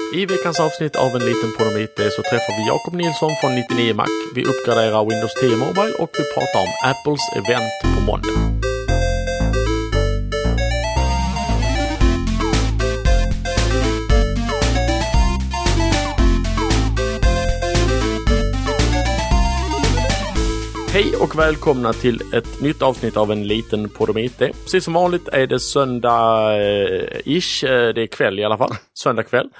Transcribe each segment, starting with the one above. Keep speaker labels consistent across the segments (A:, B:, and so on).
A: I veckans avsnitt av En liten podomit så träffar vi Jakob Nilsson från 99 Mac. Vi uppgraderar Windows 10 Mobile och vi pratar om Apples event på måndag. Hej och välkomna till ett nytt avsnitt av En liten podomite. Precis som vanligt är det söndag-ish, det är kväll i alla fall, söndag kväll.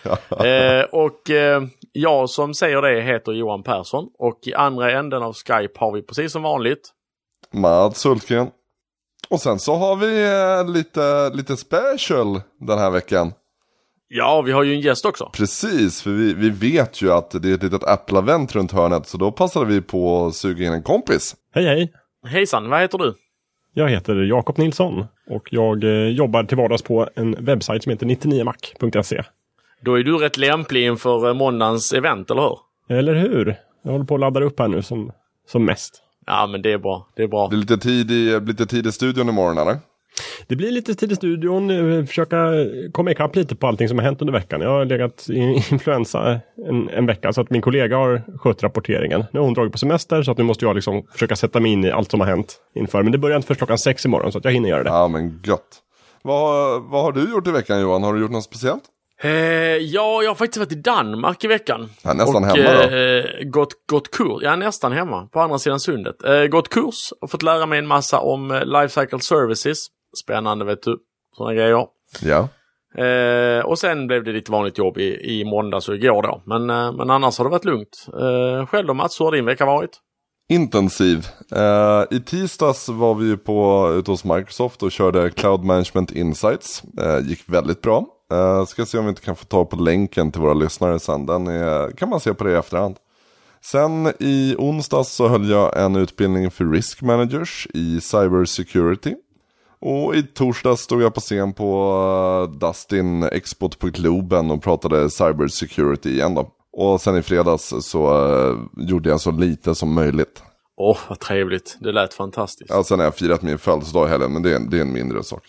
A: Jag som säger det heter Johan Persson och i andra änden av Skype har vi precis som vanligt
B: Mats Hultgren. Och sen så har vi lite special den här veckan.
A: Ja, vi har ju en gäst också.
B: Precis, för vi vet ju att det är ett litet Apple-event runt hörnet. Så då passade vi på att suga in en kompis.
C: Hej hej!
A: Hejsan, vad heter du?
C: Jag heter Jakob Nilsson och jag jobbar till vardags på en webbsajt som heter 99mac.se.
A: Då är du rätt lämplig inför måndagens event, eller hur?
C: Eller hur? Jag håller på att ladda upp här nu som mest.
A: Ja, men det är bra. Det är bra.
B: Det är lite tid i studion imorgon, eller?
C: Det blir lite tid i studion, försöka komma ikapp lite på allting som har hänt under veckan. Jag har legat i influensa en vecka så att min kollega har skött rapporteringen. Nu har hon dragit på semester så att nu måste jag liksom försöka sätta mig in i allt som har hänt inför. Men det börjar inte först 6:00 imorgon så att jag hinner göra det.
B: Ja, men gott. Vad har du gjort i veckan, Johan? Har du gjort något speciellt?
A: Ja, jag har faktiskt varit i Danmark i veckan.
B: Ja, nästan
A: och,
B: hemma då.
A: Gått kurs. Ja, nästan hemma. På andra sidan sundet. Gått kurs och fått lära mig en massa om Lifecycle Services. Spännande, vet du. Sådana grejer.
B: Ja.
A: Och sen blev det lite vanligt jobb i måndags och igår då. Men annars har det varit lugnt. Själv då, Mats, hur har din vecka varit?
B: Intensiv. I tisdags var vi ute hos Microsoft och körde Cloud Management Insights. Gick väldigt bra. Ska se om vi inte kan få ta på länken till våra lyssnare sen. Den kan man se på det i efterhand. Sen i onsdags så höll jag en utbildning för Risk Managers i Cyber Security. Och i torsdags stod jag på scen på Dustin Expo på Globen och pratade Cyber Security igen då. Och sen i fredags så gjorde jag så lite som möjligt.
A: Vad trevligt. Det lät fantastiskt.
B: Ja, sen har jag firat min födelsedag i helgen, men det är en mindre sak.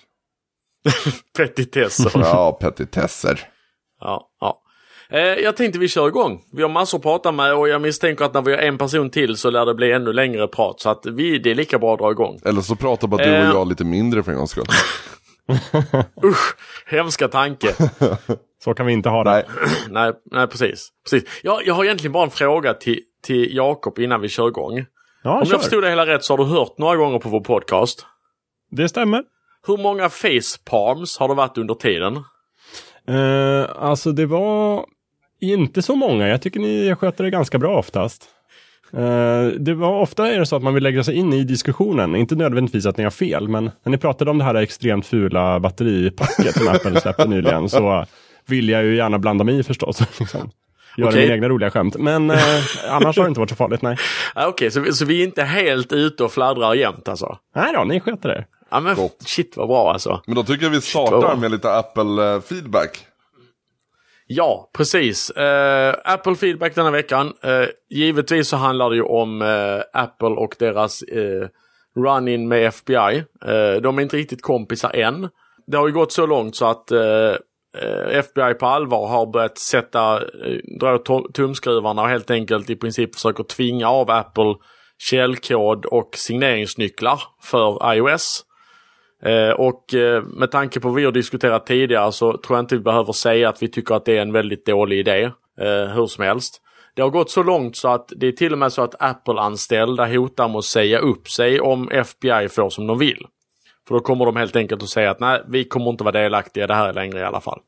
A: Petitesser.
B: Ja, petitesser.
A: Ja. Jag tänkte vi kör igång. Vi har massor att prata med och jag misstänker att när vi har en person till så lär det bli ännu längre prat. Så att det är lika bra att dra igång.
B: Eller så pratar bara du och jag lite mindre för en gångs skull.
A: Usch, hemska tanke.
C: Så kan vi inte ha det.
A: Nej, precis. Jag har egentligen bara en fråga till Jakob innan vi kör igång.
C: Ja,
A: om jag förstod det hela rätt så har du hört några gånger på vår podcast.
C: Det stämmer.
A: Hur många facepalms har det varit under tiden?
C: Alltså det var inte så många. Jag tycker ni sköter det ganska bra oftast. Ofta är det så att man vill lägga sig in i diskussionen. Inte nödvändigtvis att ni har fel, men när ni pratade om det här extremt fula batteripacket som Apple släppte nyligen så vill jag ju gärna blanda mig i förstås. Liksom. Göra mina egna roliga skämt. Men annars har det inte varit så farligt, nej.
A: Okej, så vi är inte helt ute och fladdrar jämt alltså?
C: Nej då, ni sköter det.
A: Ja men shit vad bra alltså.
B: Men då tycker jag vi startar med lite Apple feedback.
A: Ja, precis. Apple feedback denna veckan. Givetvis så handlar det ju om Apple och deras run-in med FBI. De är inte riktigt kompisar än. Det har ju gått så långt så att FBI på allvar har börjat dra tumskruvarna och helt enkelt i princip försöker tvinga av Apple källkod och signeringsnycklar för iOS. Och med tanke på vad vi har diskuterat tidigare så tror jag inte vi behöver säga att vi tycker att det är en väldigt dålig idé, hur som helst. Det har gått så långt så att det är till och med så att Apple-anställda hotar med att säga upp sig om FBI får som de vill. För då kommer de helt enkelt att säga att nej, vi kommer inte vara delaktiga i det här längre i alla fall.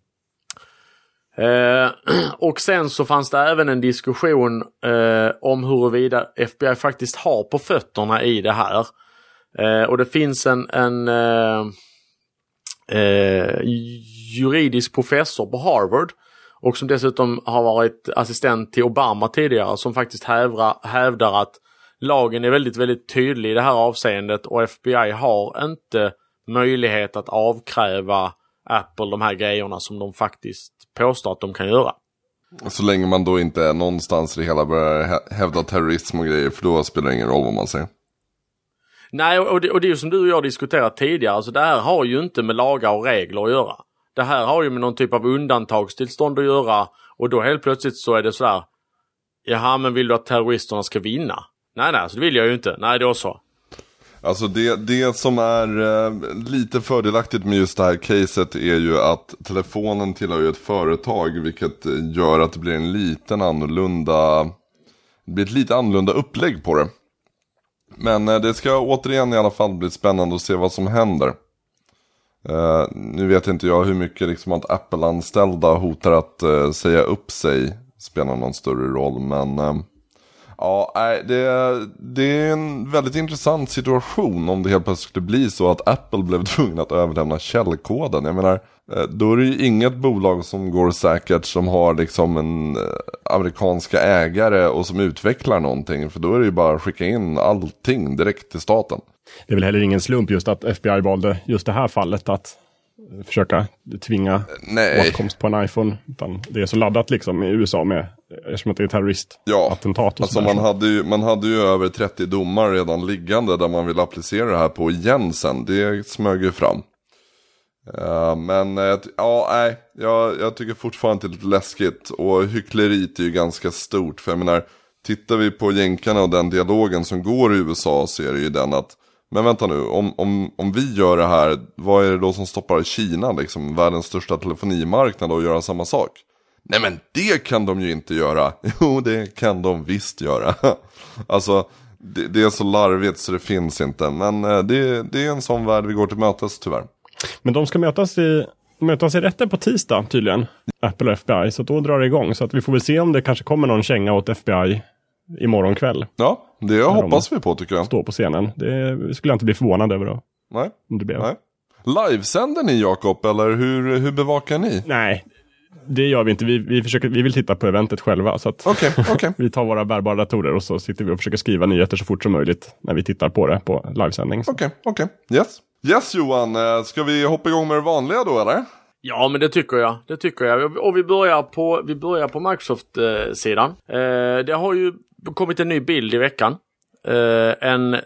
A: Och sen så fanns det även en diskussion om huruvida FBI faktiskt har på fötterna i det här. Och det finns en juridisk professor på Harvard och som dessutom har varit assistent till Obama tidigare som faktiskt hävdar att lagen är väldigt, väldigt tydlig i det här avseendet och FBI har inte möjlighet att avkräva Apple de här grejerna som de faktiskt påstår att de kan göra.
B: Så länge man då inte någonstans i det hela börjar hävda terrorism och grejer, för då spelar det ingen roll vad man säger.
A: Nej, och det är ju som du och jag diskuterat tidigare, alltså det här har ju inte med lagar och regler att göra. Det här har ju med någon typ av undantagstillstånd att göra. Och då helt plötsligt så är det sådär. Jaha, men vill du att terroristerna ska vinna? Nej, så det vill jag ju inte. Nej, det är så.
B: Alltså det som är lite fördelaktigt med just det här caset är ju att telefonen tillhör ju ett företag, vilket gör att det blir ett lite annorlunda upplägg på det. Men det ska återigen i alla fall bli spännande att se vad som händer. Nu vet inte jag hur mycket liksom att Apple-anställda hotar att säga upp sig spelar någon större roll, men ja, det är en väldigt intressant situation om det helt plötsligt skulle bli så att Apple blev tvungen att överlämna källkoden. Jag menar, då är det ju inget bolag som går säkert som har liksom en amerikanska ägare och som utvecklar någonting, för då är det ju bara att skicka in allting direkt till staten.
C: Det är väl heller ingen slump just att FBI valde just det här fallet att försöka tvinga åtkomst på en iPhone. Utan det är så laddat liksom i USA med, eftersom det är terroristattentat.
B: Alltså man hade ju över 30 domar redan liggande där man vill applicera det här på igen sen. Det smög ju fram. Jag tycker fortfarande det är lite läskigt. Och hyckleriet är ju ganska stort. För jag menar, tittar vi på jänkarna och den dialogen som går i USA, så är det ju den att men vänta nu, om vi gör det här, vad är det då som stoppar Kina, liksom världens största telefonimarknad, och göra samma sak? Nej, men det kan de ju inte göra. Jo, det kan de visst göra. Alltså, det är så larvigt så det finns inte. Men det är en sån värld vi går till mötes tyvärr.
C: Men de ska mötas i rätten på tisdag tydligen, Apple och FBI, så då drar det igång. Så att vi får väl se om det kanske kommer någon känga åt FBI imorgon kväll.
B: Ja, det hoppas vi på, tycker jag.
C: Står på scenen. Det skulle jag inte bli förvånad över då.
B: Nej.
C: Om det blev.
B: Nej. Livesänder ni, Jakob, eller hur bevakar ni?
C: Nej, det gör vi inte. Vi vill titta på eventet själva. Så att
B: okay.
C: Vi tar våra bärbara datorer och så sitter vi och försöker skriva nyheter så fort som möjligt när vi tittar på det på livesändning.
B: Okej. Yes, Johan. Ska vi hoppa igång med det vanliga då, eller?
A: Ja, men det tycker jag. Och vi börjar på Microsoft-sidan. Det har ju kommit en ny bild i veckan. En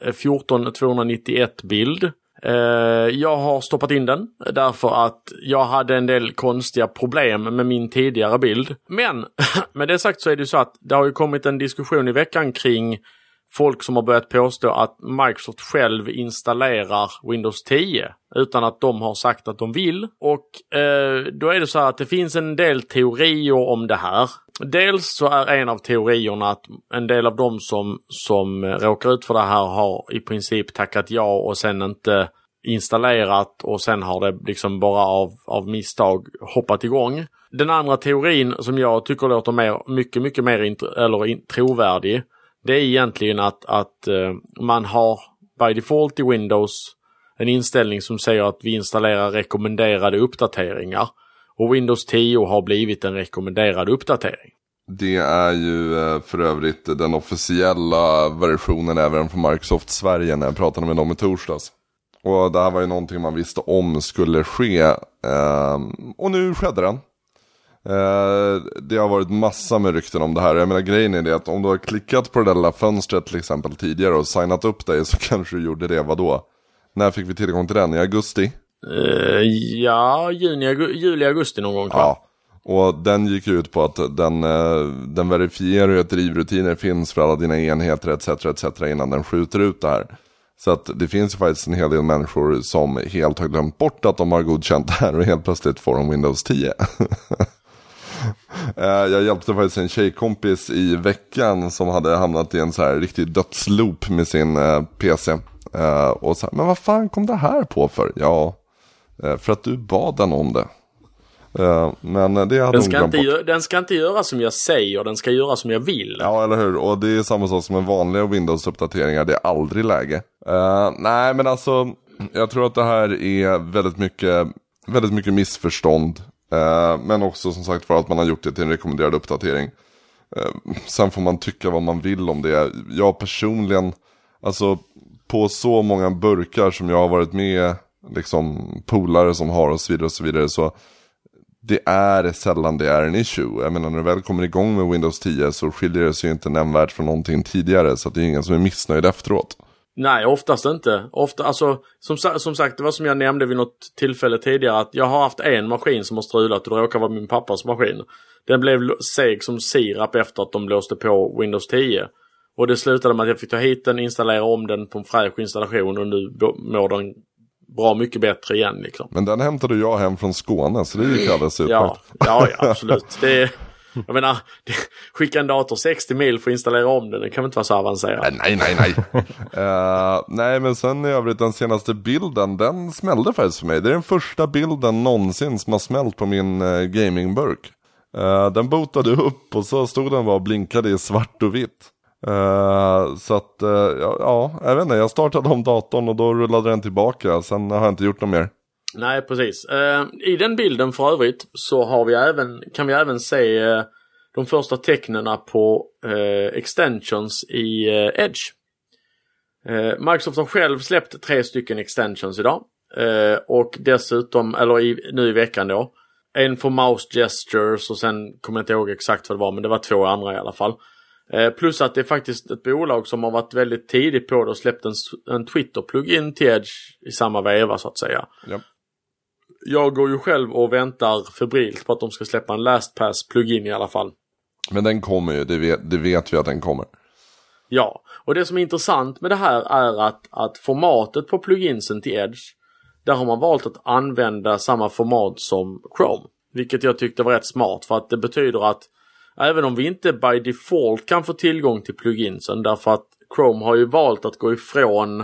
A: 14291-bild. Jag har stoppat in den därför att jag hade en del konstiga problem med min tidigare bild. Men med det sagt så är det så att det har ju kommit en diskussion i veckan kring folk som har börjat påstå att Microsoft själv installerar Windows 10 utan att de har sagt att de vill. Och då är det så här att det finns en del teorier om det här. Dels så är en av teorierna att en del av dem som råkar ut för det här har i princip tackat ja och sen inte installerat, och sen har det liksom bara av misstag hoppat igång. Den andra teorin som jag tycker låter mycket mer trovärdig, det är egentligen att man har by default i Windows en inställning som säger att vi installerar rekommenderade uppdateringar. Och Windows 10 har blivit en rekommenderad uppdatering.
B: Det är ju för övrigt den officiella versionen även från Microsoft Sverige när jag pratade med dem i torsdags. Och det här var ju någonting man visste om skulle ske. Och nu skedde den. Det har varit massa med rykten om det här. Jag menar, grejen är det att om du har klickat på det där lilla fönstret till exempel tidigare och signat upp dig, så kanske du gjorde det, vadå? När fick vi tillgång till den? I augusti?
A: Juli-augusti någon gång.
B: Ja, och den gick ut på att den verifierar ju att drivrutiner finns för alla dina enheter etc. innan den skjuter ut det här. Så att det finns ju faktiskt en hel del människor som helt har glömt bort att de har godkänt det här och helt plötsligt får de Windows 10. Jag hjälpte faktiskt en tjejkompis i veckan som hade hamnat i en så här riktig dödsloop med sin PC. Och så här, men vad fan kom det här på för? Ja, för att du bad den om det. Men det hade
A: den ska inte göra som jag säger, den ska göra som jag vill.
B: Ja, eller hur? Och det är samma sak som en vanliga Windows-uppdateringar, det är aldrig läge. Nej, men alltså, jag tror att det här är väldigt mycket missförstånd. Men också som sagt för att man har gjort det till en rekommenderad uppdatering. Sen får man tycka vad man vill om det. Jag personligen, alltså på så många burkar som jag har varit med, liksom polare som har och så vidare, så det är sällan det är en issue. Jag menar, när du väl kommer igång med Windows 10 så skiljer det sig ju inte nämnvärt från någonting tidigare, så att det är ingen som är missnöjd efteråt.
A: Nej, oftast inte. Alltså, som sagt, det var som jag nämnde vid något tillfälle tidigare att jag har haft en maskin som har strulat och det råkar vara min pappas maskin. Den blev seg som sirap efter att de blåste på Windows 10. Och det slutade med att jag fick ta hit den, installera om den på en fräsch installation och nu mår den bra mycket bättre igen liksom.
B: Men den hämtade jag hem från Skåne så det gick alldeles utmärkt.
A: Ja, absolut. Jag menar, skicka en dator 60 mil för att installera om den. Det kan väl inte vara så avancerat.
B: Nej. Nej, men sen i övrigt den senaste bilden, den smällde faktiskt för mig. Det är den första bilden någonsin som har smält på min gamingburk. Den botade upp och så stod den bara och blinkade i svart och vitt. Så att, jag vet inte, jag startade om datorn och då rullade den tillbaka. Sen har jag inte gjort något mer.
A: Nej, precis. I den bilden för övrigt så kan vi även se de första tecknena på extensions i Edge. Microsoft har själv släppt 3 stycken extensions idag. Och dessutom, nu i veckan då, en för mouse gestures och sen kommer jag inte ihåg exakt vad det var, men det var 2 andra i alla fall. Plus att det är faktiskt ett bolag som har varit väldigt tidigt på det och släppt en Twitter-plugin till Edge i samma veva så att säga.
B: Ja.
A: Jag går ju själv och väntar febrilt på att de ska släppa en LastPass-plugin i alla fall.
B: Men den kommer ju, det vet vi att den kommer.
A: Ja, och det som är intressant med det här är att formatet på pluginsen till Edge, där har man valt att använda samma format som Chrome. Vilket jag tyckte var rätt smart, för att det betyder att även om vi inte by default kan få tillgång till pluginsen, därför att Chrome har ju valt att gå ifrån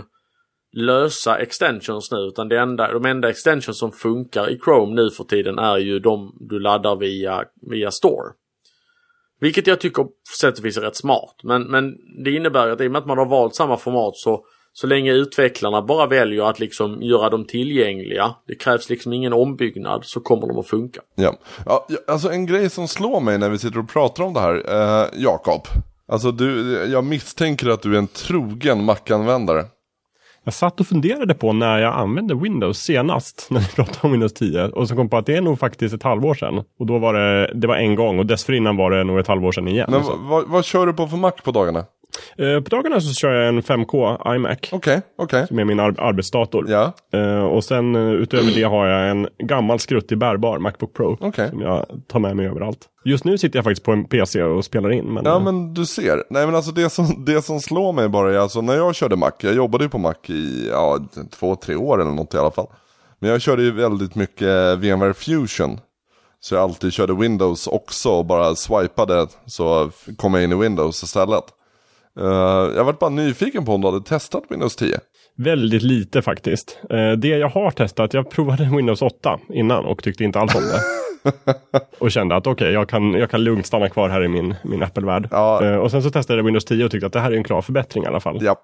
A: lösa extensions nu, utan de enda extensions som funkar i Chrome nu för tiden är ju de du laddar via Store. Vilket jag tycker på sätt och vis är rätt smart. Men det innebär att i och med att man har valt samma format så länge utvecklarna bara väljer att liksom göra dem tillgängliga, det krävs liksom ingen ombyggnad, så kommer de att funka.
B: Ja, alltså en grej som slår mig när vi sitter och pratar om det här, Jakob. Alltså jag misstänker att du är en trogen Mac-användare.
C: Jag satt och funderade på när jag använde Windows senast, när vi pratade om Windows 10. Och så kom på att det är nog faktiskt ett halvår sedan. Och då var det var en gång och dessförinnan var det nog ett halvår sedan igen.
B: Men vad kör du på för Mac på dagarna?
C: På dagarna så kör jag en 5K iMac.
B: Okej.
C: Som är min arbetsdator.
B: Ja.
C: Och sen utöver det har jag en gammal skruttig bärbar Macbook Pro. Som jag tar med mig överallt. Just nu sitter jag faktiskt på en PC och spelar in.
B: Men du ser. Nej, men alltså det som slår mig bara är alltså när jag körde Mac. Jag jobbade ju på Mac i 2-3 år eller något i alla fall. Men jag körde ju väldigt mycket VMware Fusion. Så jag alltid körde Windows också och bara swipade så kom jag in i Windows istället. Jag var bara nyfiken på om du hade testat Windows 10.
C: Väldigt lite faktiskt. Det jag har testat, jag provade Windows 8 innan och tyckte inte alls om det. Och kände att okej, jag kan lugnt stanna kvar här i min Apple-värld. Ja. Och sen så testade jag Windows 10 och tyckte att det här är en klar förbättring i alla fall.
B: Ja.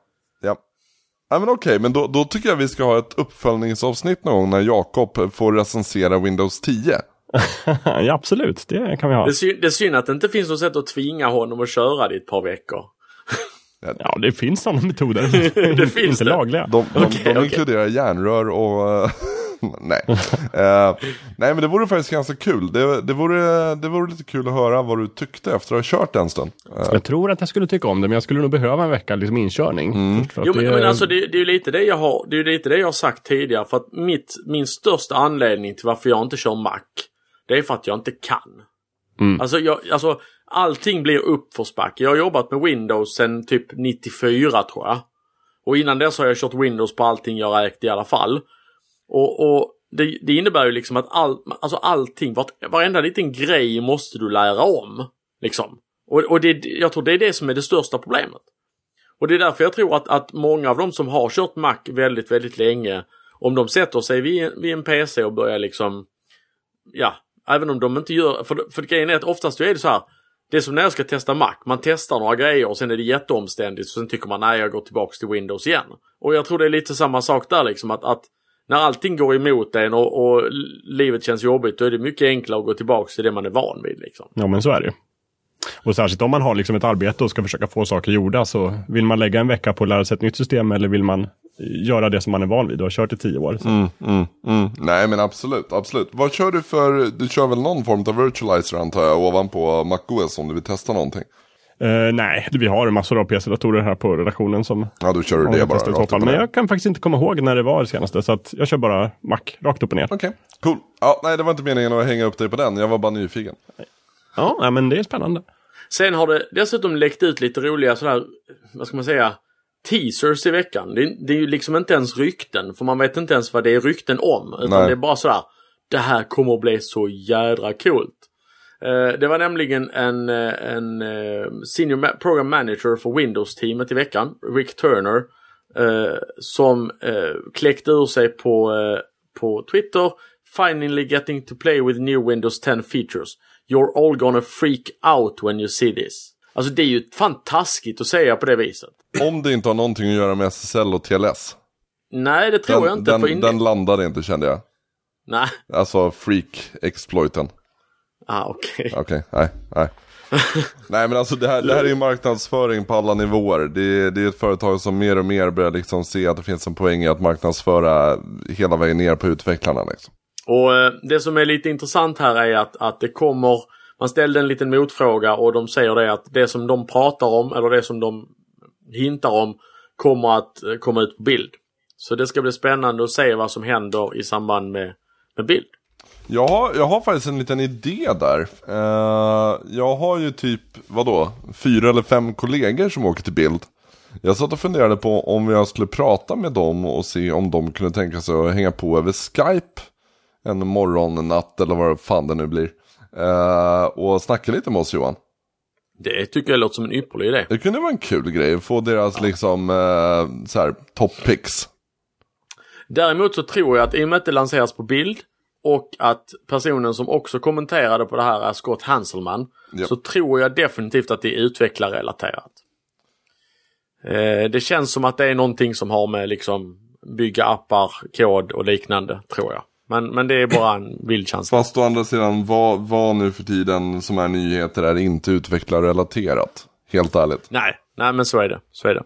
B: Ja, men okej, men då tycker jag vi ska ha ett uppföljningsavsnitt någon gång när Jakob får recensera Windows 10.
C: Ja, absolut. Det kan vi ha.
A: Det är synd att det inte finns något sätt att tvinga honom att köra det ett par veckor.
C: Ja, det finns sådana metoder.
A: Det finns
C: inte lagliga.
B: De inkluderar järnrör och... Nej. Nej, men det vore faktiskt ganska kul. Det vore lite kul att höra vad du tyckte efter att ha kört en stund.
C: Jag tror att jag skulle tycka om det, men jag skulle nog behöva en vecka liksom inkörning.
A: Men alltså det är ju lite det jag har. Det är ju lite det jag har sagt tidigare, för att min största anledning till varför jag inte kör Mac, det är för att jag inte kan. Alltså allting blir uppförsback. Jag har jobbat med Windows sedan typ 94 tror jag. Och innan dess har jag kört Windows på allting jag räkte i alla fall. Och det innebär ju liksom att allting, varenda liten grej måste du lära om. Liksom. Och jag tror det är det som är det största problemet. Och det är därför jag tror att många av dem som har kört Mac väldigt, väldigt länge, om de sätter sig vid en PC och börjar liksom, även om de inte gör, för grejen är att oftast är det så här, det är som när jag ska testa Mac, man testar några grejer och sen är det jätteomständigt, så sen tycker man nej, jag går tillbaka till Windows igen. Och jag tror det är lite samma sak där liksom, att när allting går emot en och livet känns jobbigt, då är det mycket enklare att gå tillbaka till det man är van vid liksom.
C: Ja, men så är det. Och särskilt om man har liksom ett arbete och ska försöka få saker gjorda, så vill man lägga en vecka på att lära sig ett nytt system, eller vill man göra det som man är van vid och har kört i 10 år.
B: Nej, men absolut. Vad kör du för? Du kör väl någon form av virtualizer antar jag ovanpå macOS om du vill testa någonting?
C: Nej, vi har massor av PC-datorer här på redaktionen som...
B: Ja, då kör du det bara rakt upp och ner.
C: Men jag kan faktiskt inte komma ihåg när det var det senaste, så att jag kör bara Mac rakt upp och ner.
B: Okej, cool. Ja, nej, det var inte meningen att hänga upp dig på den. Jag var bara nyfiken.
C: Ja, men det är spännande.
A: Sen har det dessutom läckt ut lite roliga sådär, vad ska man säga, teasers i veckan. Det är ju liksom inte ens rykten, för man vet inte ens vad det är rykten om. Utan det är bara sådär, det här kommer att bli så jädra coolt. Det var nämligen en senior program manager för Windows-teamet i veckan, Rick Turner, som kläckte ur sig på Twitter: "Finally getting to play with new Windows 10 features. You're all gonna freak out when you see this." Alltså det är ju fantastiskt att säga på det viset. Om
B: det inte har någonting att göra med SSL och TLS.
A: Nej, det tror jag inte.
B: Den landade inte, kände jag.
A: Nej.
B: Alltså freak-exploiten.
A: Okej.
B: Nej. Nej, men alltså det här är ju marknadsföring på alla nivåer. Det är ett företag som mer och mer börjar liksom se att det finns en poäng i att marknadsföra hela vägen ner på utvecklarna liksom.
A: Och det som är lite intressant här är att det kommer, man ställde en liten motfråga och de säger det att det som de pratar om, eller det som de hintar om, kommer att komma ut på bild. Så det ska bli spännande att se vad som händer i samband med bild.
B: Jag har faktiskt en liten idé där. Jag har ju typ, 4 eller 5 kollegor som åker till bild. Jag satt och funderade på om jag skulle prata med dem och se om de kunde tänka sig att hänga på över Skype en morgon, en natt eller vad fan det nu blir. Och snacka lite med oss, Johan.
A: Det tycker jag låter som en ypperlig idé.
B: Det kunde vara en kul grej, få deras liksom så här top picks.
A: Däremot så tror jag att i och med att det lanseras på bild och att personen som också kommenterade på det här är Scott Hanselman, så tror jag definitivt att det är utvecklarrelaterat. Det känns som att det är någonting som har med liksom bygga appar, kod och liknande, tror jag. Men det är bara en vild känsla.
B: Fast å andra sidan, vad nu för tiden som är nyheter är inte utvecklarrelaterat. Helt ärligt.
A: Nej, men så är det.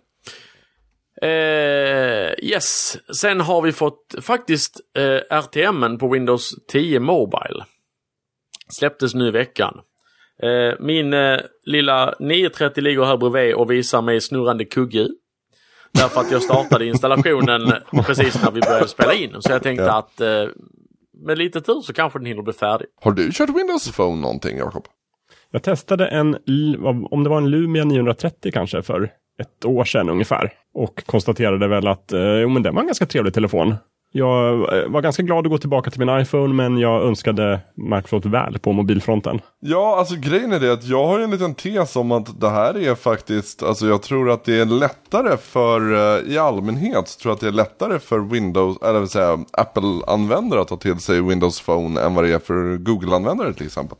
A: Yes, sen har vi fått faktiskt RTM:en på Windows 10 Mobile. Släpptes nu i veckan. Min lilla 930 ligger här bredvid och visar mig snurrande kugge. Därför att jag startade installationen precis när vi började spela in. Så jag tänkte att med lite tur så kanske den hinner bli färdig.
B: Har du kört Windows Phone någonting, Jakob?
C: Jag testade om det var en Lumia 930 kanske för ett år sedan ungefär. Och konstaterade väl att men det var en ganska trevlig telefon. Jag var ganska glad att gå tillbaka till min iPhone, men jag önskade Microsoft väl på mobilfronten.
B: Ja, alltså grejen är det att jag har en liten tes om att det här är faktiskt, alltså jag tror att det är lättare för, i allmänhet så tror jag att det är lättare för Windows, eller vill säga Apple-användare att ta till sig Windows Phone än vad det är för Google-användare till exempel.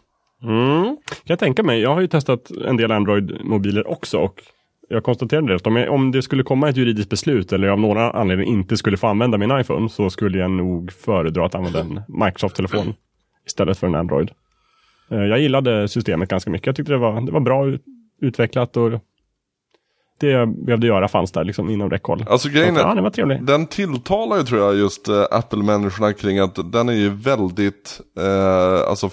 C: Jag tänker mig, jag har ju testat en del Android-mobiler också och jag konstaterade det att om det skulle komma ett juridiskt beslut eller av några anledning inte skulle få använda min iPhone, så skulle jag nog föredra att använda en Microsoft-telefon istället för en Android. Jag gillade systemet ganska mycket. Jag tyckte det var bra utvecklat och det jag behövde göra fanns där liksom inom räckhåll.
B: Alltså grejen är,
C: det var trevligt.
B: Den tilltalar ju tror jag just Apple-människorna kring att den är ju väldigt alltså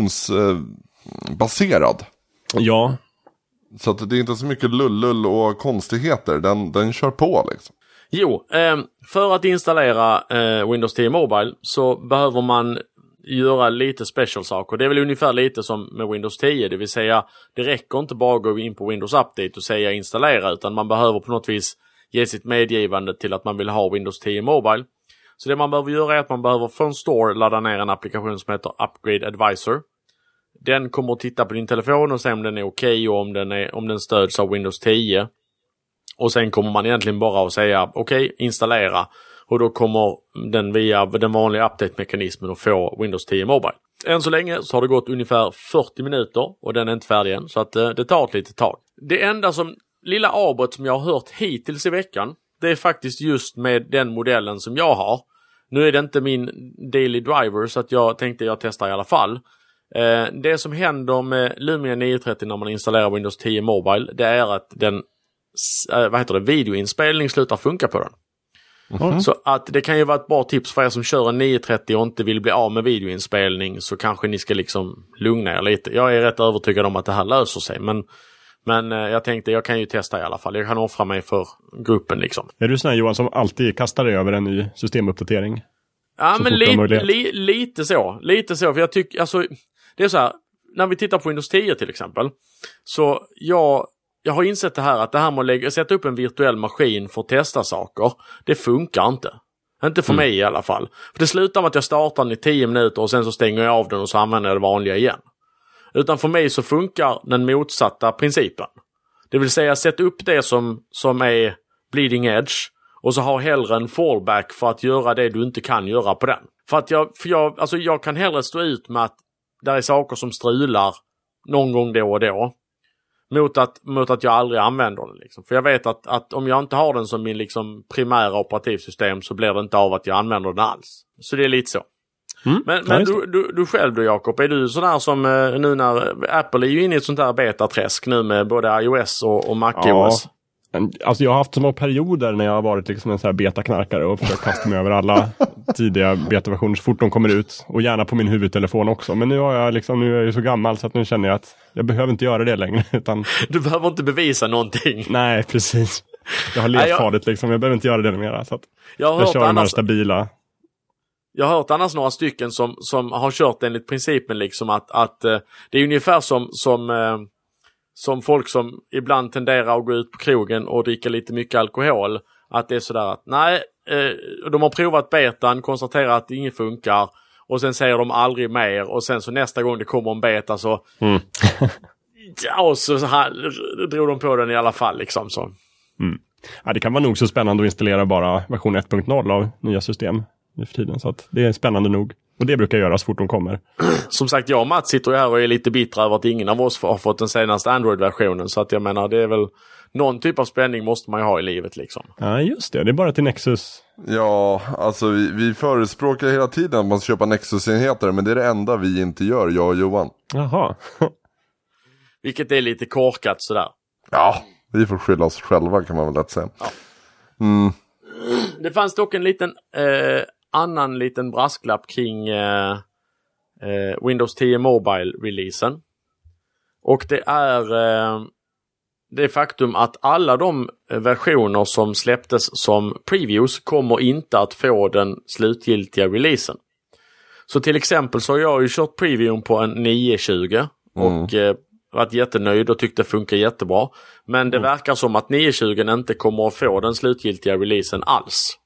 B: funktionsbaserad.
C: Ja.
B: Så att det är inte så mycket lullull och konstigheter. Den kör på liksom.
A: Jo, för att installera Windows 10 Mobile så behöver man göra lite special saker. Det är väl ungefär lite som med Windows 10. Det vill säga, det räcker inte bara att gå in på Windows Update och säga installera. Utan man behöver på något vis ge sitt medgivande till att man vill ha Windows 10 Mobile. Så det man behöver göra är att man behöver från Store ladda ner en applikation som heter Upgrade Advisor. Den kommer att titta på din telefon och se om den är okej och om den stöds av Windows 10. Och sen kommer man egentligen bara att säga okej, installera. Och då kommer den via den vanliga update-mekanismen att få Windows 10 Mobile. Än så länge så har det gått ungefär 40 minuter och den är inte färdig än. Så att det tar ett litet tag. Det enda lilla avbrott som jag har hört hittills i veckan, det är faktiskt just med den modellen som jag har. Nu är det inte min daily driver så att jag tänkte jag testar i alla fall. Det som händer med Lumia 930 när man installerar Windows 10 Mobile, det är att den videoinspelning slutar funka på den. Så att det kan ju vara ett bra tips för er som kör en 930 och inte vill bli av med videoinspelning, så kanske ni ska liksom lugna er lite. Jag är rätt övertygad om att det här löser sig, men Men jag tänkte jag kan ju testa i alla fall. Jag kan offra mig för gruppen liksom.
C: Är du sån här Johan som alltid kastar dig över en ny systemuppdatering?
A: Ja, men lite så. Lite så, för jag tycker, alltså, det är så här, när vi tittar på Windows 10 till exempel, så jag har insett det här att det här med att sätta upp en virtuell maskin för att testa saker, det funkar inte. Inte för mig i alla fall. För det slutar med att jag startar den i 10 minuter och sen så stänger jag av den och så använder jag det vanliga igen. Utan för mig så funkar den motsatta principen. Det vill säga sätta upp det som är bleeding edge och så ha hellre en fallback för att göra det du inte kan göra på den. För att jag kan hellre stå ut med att det är saker som strular någon gång då och då mot att jag aldrig använder den. Liksom. För jag vet att om jag inte har den som min liksom primära operativsystem så blir det inte av att jag använder den alls. Så det är lite så. Men du själv då, Jakob, är du sådär som nu när Apple är ju inne i ett sånt här betaträsk nu med både iOS och macOS?
C: Ja, alltså jag har haft små perioder när jag har varit liksom en sån här betaknarkare och försökt kasta mig över alla tidiga betaversioner så fort de kommer ut. Och gärna på min huvudtelefon också. Men nu är jag ju så gammal så att nu känner jag att jag behöver inte göra det längre. Utan...
A: Du behöver inte bevisa någonting.
C: Nej, precis. Jag har levt farligt liksom. Jag behöver inte göra det mer. Så att jag kör de här stabila.
A: Jag har hört annars några stycken som har kört enligt principen liksom att det är ungefär som folk som ibland tenderar att gå ut på krogen och dricka lite mycket alkohol. Att det är sådär att de har provat betan, konstaterar att det inget funkar och sen säger de aldrig mer och sen så nästa gång det kommer en beta så och så drog de på den i alla fall liksom så.
C: Ja, det kan vara nog så spännande att installera bara version 1.0 av nya system nu för tiden, så att det är spännande nog. Och det brukar göras fort de kommer.
A: Som sagt, jag och Mats sitter här och är lite bittra över att ingen av oss har fått den senaste Android-versionen. Så att jag menar, det är väl någon typ av spänning måste man ju ha i livet liksom.
C: Ja, just det. Det är bara till Nexus.
B: Ja, alltså vi förespråkar hela tiden att man ska köpa Nexus-enheter. Men det är det enda vi inte gör, jag och Johan.
C: Jaha.
A: Vilket är lite korkat sådär.
B: Ja, vi får skylla oss själva kan man väl lätt säga. Ja.
A: Det fanns dock en liten... annan liten brasklapp kring Windows 10 Mobile-releasen. Och det är det faktum att alla de versioner som släpptes som previews kommer inte att få den slutgiltiga releasen. Så till exempel så har jag ju kört previewn på en 920 och varit jättenöjd och tyckte det funkar jättebra. Men det verkar som att 920 inte kommer att få den slutgiltiga releasen alls.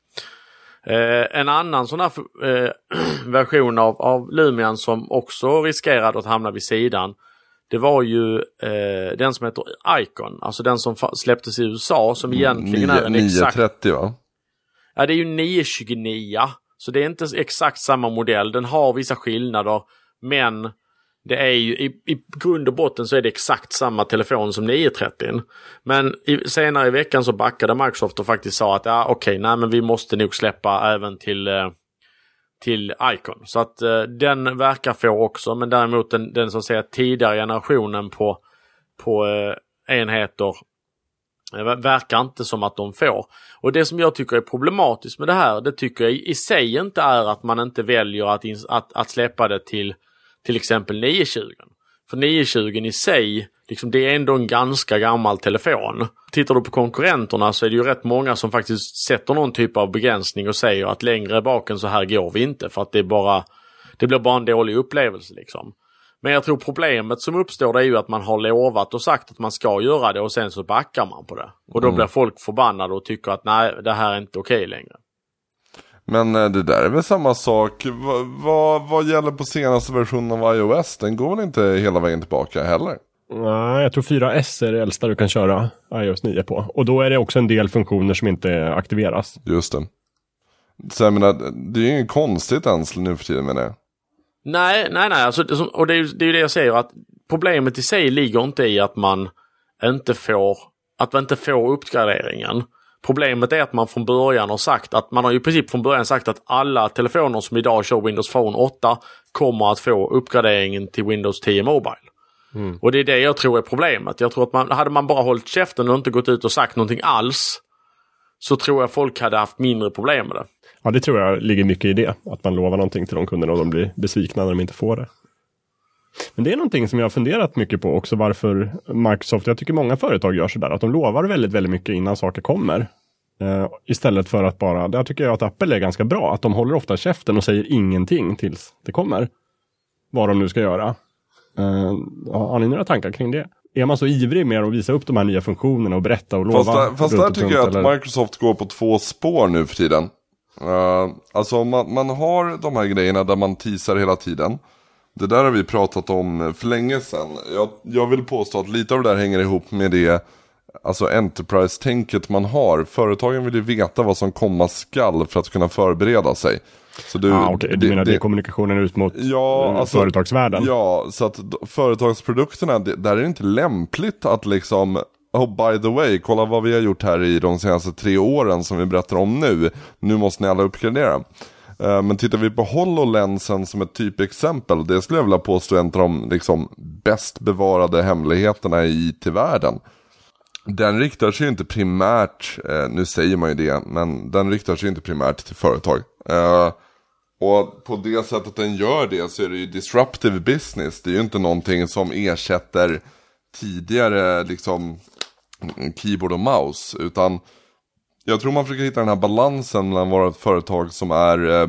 A: En annan sån här version av Lumian som också riskerade att hamna vid sidan, det var ju den som heter Icon, alltså den som släpptes i USA som egentligen är en exakt
B: 930 va?
A: Ja, det är ju 929, så det är inte exakt samma modell, den har vissa skillnader, men det är ju i grund och botten så är det exakt samma telefon som 930. Men senare i veckan så backade Microsoft och faktiskt sa att men vi måste nog släppa även till Icon. Så att den verkar få också, men däremot den så att säga tidigare generationen på enheter verkar inte som att de får. Och det som jag tycker är problematiskt med det här, det tycker jag i sig inte är att man inte väljer att släppa det till exempel 920. För 920 i sig, liksom, det är ändå en ganska gammal telefon. Tittar du på konkurrenterna så är det ju rätt många som faktiskt sätter någon typ av begränsning och säger att längre bak än så här går vi inte, för att det blir bara en dålig upplevelse liksom. Men jag tror problemet som uppstår det är ju att man har lovat och sagt att man ska göra det och sen så backar man på det. Och då blir folk förbannade och tycker att nej, det här är inte okej längre.
B: Men det där är väl samma sak. Vad gäller på senaste versionen av iOS? Den går väl inte hela vägen tillbaka heller?
C: Nej, jag tror 4S är det äldsta du kan köra iOS 9 på. Och då är det också en del funktioner som inte aktiveras.
B: Just det. Så jag menar, det är ju inget konstigt ens nu för tiden med det.
A: Nej. Alltså, och det är ju det jag säger, att problemet i sig ligger inte i att man inte får uppgraderingen. Problemet är att man från början har sagt att man har i princip från början sagt att alla telefoner som idag kör Windows Phone 8 kommer att få uppgraderingen till Windows 10 Mobile. Och det är det jag tror är problemet. Jag tror att hade man bara hållit käften och inte gått ut och sagt någonting alls, så tror jag folk hade haft mindre problem med det.
C: Ja, det tror jag ligger mycket i det. Att man lovar någonting till de kunderna och de blir besvikna när de inte får det. Men det är någonting som jag har funderat mycket på också, varför Microsoft, jag tycker många företag gör sådär, att de lovar väldigt, väldigt mycket innan saker kommer. Istället för att bara, där tycker jag att Apple är ganska bra, att de håller ofta käften och säger ingenting tills det kommer. Vad de nu ska göra. Har ni några tankar kring det? Är man så ivrig med att visa upp de här nya funktionerna och berätta och lova?
B: Fast där tycker jag att Microsoft går på 2 spår nu för tiden. Alltså man har de här grejerna där man teasar hela tiden. Det där har vi pratat om för länge sedan. Jag vill påstå att lite av det där hänger ihop med det, alltså enterprise-tänket man har. Företagen vill ju veta vad som komma skall för att kunna förbereda sig. Så du menar det kommunikationen ut mot företagsvärlden? Ja, så att företagsprodukterna, där är det inte lämpligt att liksom, by the way, kolla vad vi har gjort här i de senaste 3 åren som vi berättar om nu. Nu måste ni alla uppgradera. Men tittar vi på HoloLensen som ett typexempel, det skulle jag vilja påstå en av de liksom bäst bevarade hemligheterna i IT-världen. Den riktar sig inte primärt, nu säger man ju det, men den riktar sig inte primärt till företag. Och på det sättet den gör det så är det ju disruptive business. Det är ju inte någonting som ersätter tidigare liksom keyboard och mouse, utan jag tror man försöker hitta den här balansen mellan våra företag som är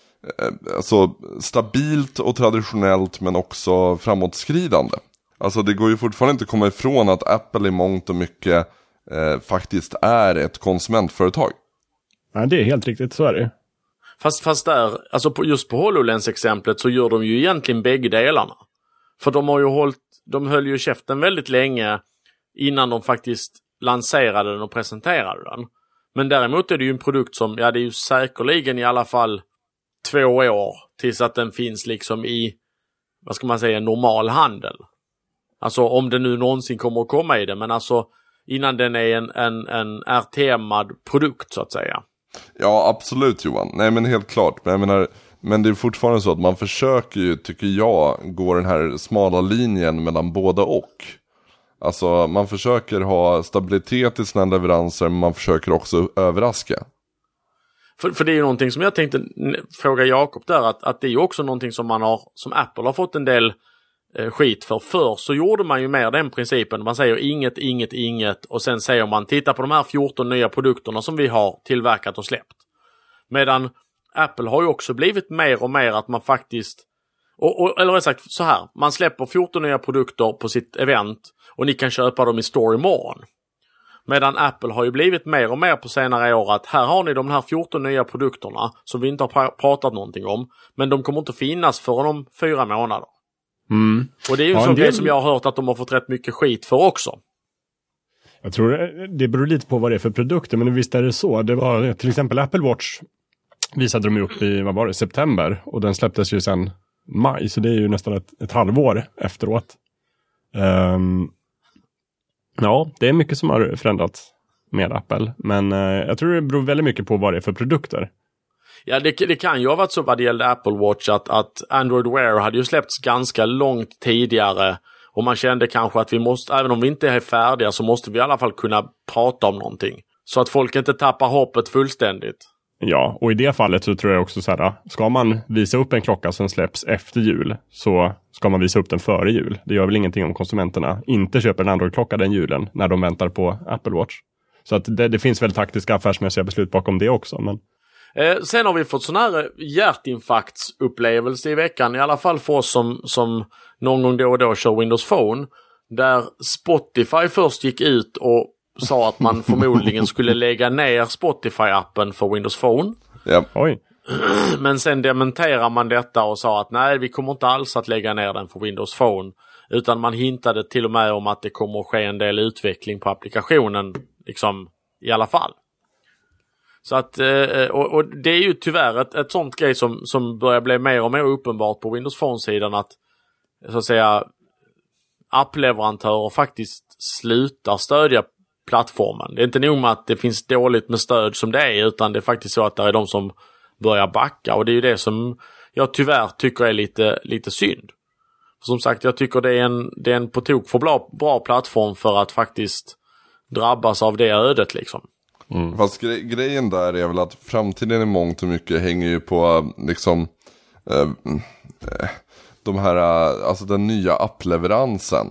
B: alltså stabilt och traditionellt men också framåtskridande. Alltså det går ju fortfarande inte att komma ifrån att Apple i mångt och mycket faktiskt är ett konsumentföretag.
C: Ja, det är helt riktigt, så är det.
A: Fast där, alltså just på HoloLens-exemplet så gör de ju egentligen bägge delarna. För de höll ju käften väldigt länge innan de faktiskt lanserade den och presenterade den. Men däremot är det ju en produkt som, det är ju säkerligen i alla fall 2 år tills att den finns liksom i, vad ska man säga, normal handel. Alltså om det nu någonsin kommer att komma i det, men alltså innan den är en RTM-ad produkt så att säga.
B: Ja, absolut Johan. Nej, men helt klart. Men jag menar, men det är fortfarande så att man försöker ju, tycker jag, gå den här smala linjen mellan båda och. Alltså man försöker ha stabilitet i sina leveranser, men man försöker också överraska.
A: För det är ju någonting som jag tänkte fråga Jakob där, att det är ju också någonting som som Apple har fått en del skit för så gjorde man ju mer den principen. Man säger inget och sen säger man, titta på de här 14 nya produkterna som vi har tillverkat och släppt. Medan Apple har ju också blivit mer och mer att man faktiskt, eller rätt sagt så här, man släpper 14 nya produkter på sitt event och ni kan köpa dem i store imorgon. Medan Apple har ju blivit mer och mer på senare år att här har ni de här 14 nya produkterna som vi inte har pratat någonting om, men de kommer inte finnas förrän om 4 månader. Mm. Och det är ju en sån grej som jag har hört att de har fått rätt mycket skit för också.
C: Jag tror det beror lite på vad det är för produkter, men visst är det så. Det var till exempel Apple Watch visade de upp i, vad var det, september, och den släpptes ju sen maj, så det är ju nästan ett halvår efteråt. Ja, det är mycket som har förändrats med Apple, men jag tror det beror väldigt mycket på vad det är för produkter.
A: Ja, det kan ju ha varit så vad det gällde Apple Watch att Android Wear hade ju släppts ganska långt tidigare och man kände kanske att vi måste, även om vi inte är färdiga så måste vi i alla fall kunna prata om någonting. Så att folk inte tappar hoppet fullständigt.
C: Ja, och i det fallet så tror jag också så här, ska man visa upp en klocka som släpps efter jul så ska man visa upp den före jul. Det gör väl ingenting om konsumenterna inte köper en Android-klocka den julen när de väntar på Apple Watch. Så att det finns väl taktiska affärsmässiga beslut bakom det också, men
A: sen har vi fått sån här hjärtinfarktsupplevelse i veckan, i alla fall för oss som någon gång då och då kör Windows Phone, där Spotify först gick ut och sa att man förmodligen skulle lägga ner Spotify-appen för Windows Phone.
B: Yep.
C: Oj.
A: Men sen dementerar man detta och sa att nej, vi kommer inte alls att lägga ner den för Windows Phone, utan man hintade till och med om att det kommer att ske en del utveckling på applikationen liksom i alla fall. Så att, och det är ju tyvärr ett sånt grej som börjar bli mer och mer uppenbart på Windows Phone-sidan, att så att säga appleverantörer faktiskt slutar stödja plattformen. Det är inte nog med att det finns dåligt med stöd som det är, utan det är faktiskt så att det är de som börjar backa, och det är ju det som jag tyvärr tycker är lite synd. För som sagt, jag tycker det är en på tok för bra plattform för att faktiskt drabbas av det ödet liksom.
B: Mm. Fast grejen där är väl att framtiden i mångt och mycket hänger ju på liksom de här, alltså den nya appleveransen.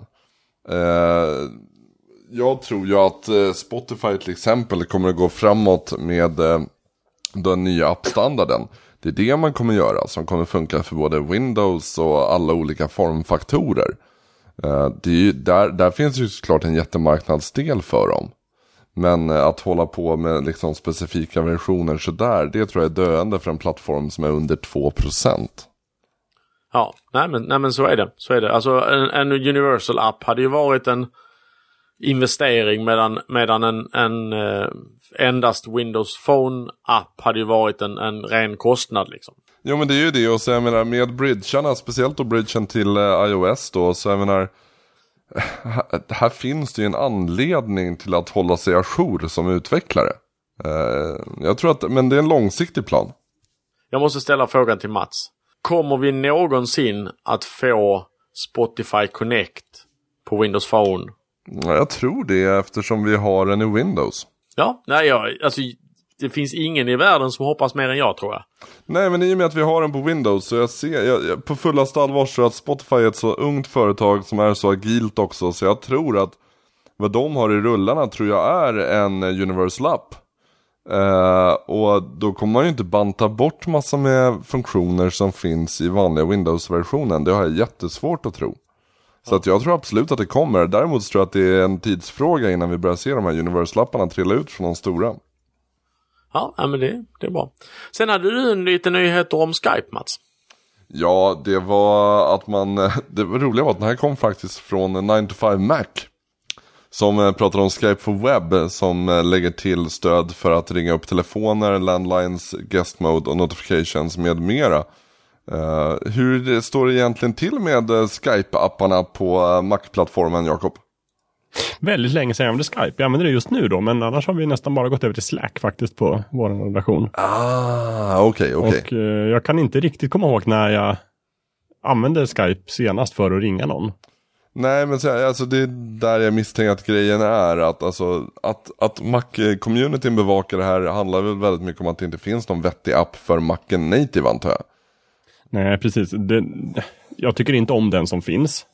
B: Jag tror ju att Spotify till exempel kommer att gå framåt med den nya appstandarden. Det är det man kommer göra som kommer funka för både Windows och alla olika formfaktorer. Det är ju, där finns ju såklart en jättemarknadsdel för dem. Men att hålla på med liksom specifika versioner så där, det tror jag är döende för en plattform som är under 2%.
A: Ja, nej men så är det. Så är det. Alltså en Universal app hade ju varit en investering medan en endast Windows Phone app hade ju varit en ren kostnad liksom.
B: Jo, men det är ju det, och så jag menar med bridgarna, speciellt då bridgen till iOS då, så jag menar här finns det ju en anledning till att hålla sig ajour som utvecklare. Jag tror att, men det är en långsiktig plan.
A: Jag måste ställa frågan till Mats. Kommer vi någonsin att få Spotify Connect på Windows Phone?
B: Jag tror det, eftersom vi har den i Windows.
A: Ja, nej, alltså det finns ingen i världen som hoppas mer än jag, tror jag.
B: Nej, men i och med att vi har den på Windows så jag på fullaste allvar så att Spotify är ett så ungt företag som är så agilt också, så jag tror att vad de har i rullarna tror jag är en Universal app. Och då kommer man ju inte banta bort massa med funktioner som finns i vanliga Windows-versionen. Det har jag jättesvårt att tro. Så att jag tror absolut att det kommer. Däremot tror jag att det är en tidsfråga innan vi börjar se de här Universal-apparna trilla ut från de stora.
A: Ja, men det är bra. Sen hade du en liten nyheter om Skype, Mats.
B: Ja, det var att det var roliga var att den här kom faktiskt från 9to5 Mac. Som pratar om Skype for Web, som lägger till stöd för att ringa upp telefoner, landlines, guest mode och notifications med mera. Hur står det egentligen till med Skype-apparna på Mac-plattformen, Jakob?
C: Väldigt länge sedan jag använde Skype. Jag använder det just nu då, men annars har vi nästan bara gått över till Slack faktiskt på vår redaktion.
B: Okej.
C: Och jag kan inte riktigt komma ihåg när jag använde Skype senast för att ringa någon. Nej, men
B: alltså det är där jag misstänker att grejen är att Mac-communityn bevakar det här handlar väl väldigt mycket om att det inte finns någon vettig app för Macen native, antar jag.
C: Nej, precis. Jag tycker inte om den som finns.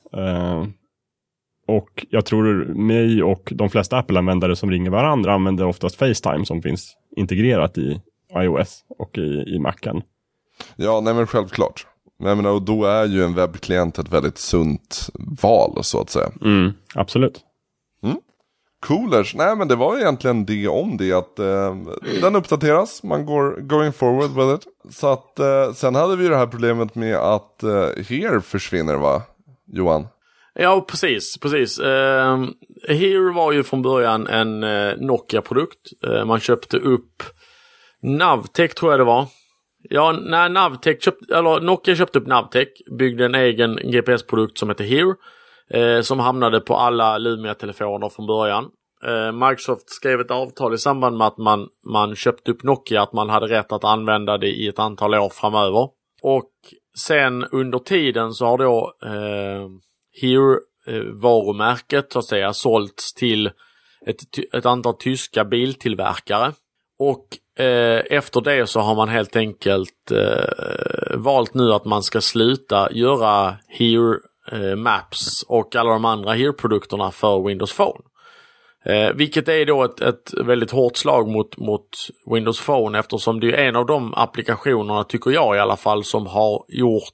C: Och jag tror mig och de flesta Apple-användare som ringer varandra använder oftast FaceTime som finns integrerat i iOS och i Macen.
B: Ja, nej men självklart. Men och då är ju en webbklient ett väldigt sunt val, så att säga.
C: Absolut.
B: Coolers. Nej, men det var egentligen det om det att den uppdateras. Man going forward with it. Så att sen hade vi det här problemet med att Here försvinner, va, Johan?
A: Ja, precis. Here var ju från början en Nokia-produkt. Man köpte upp Navtech, tror jag det var. Ja, när Nokia köpte upp Navtech, byggde en egen GPS-produkt som heter Here, som hamnade på alla Lumia-telefoner från början. Microsoft skrev ett avtal i samband med att man köpte upp Nokia, att man hade rätt att använda det i ett antal år framöver. Och sen under tiden så har då Here-varumärket så att säga sålts till ett antal tyska biltillverkare. Och efter det så har man helt enkelt valt nu att man ska sluta göra Here Maps och alla de andra Here-produkterna för Windows Phone. Vilket är då ett väldigt hårt slag mot Windows Phone, eftersom det är en av de applikationerna, tycker jag i alla fall, som har gjort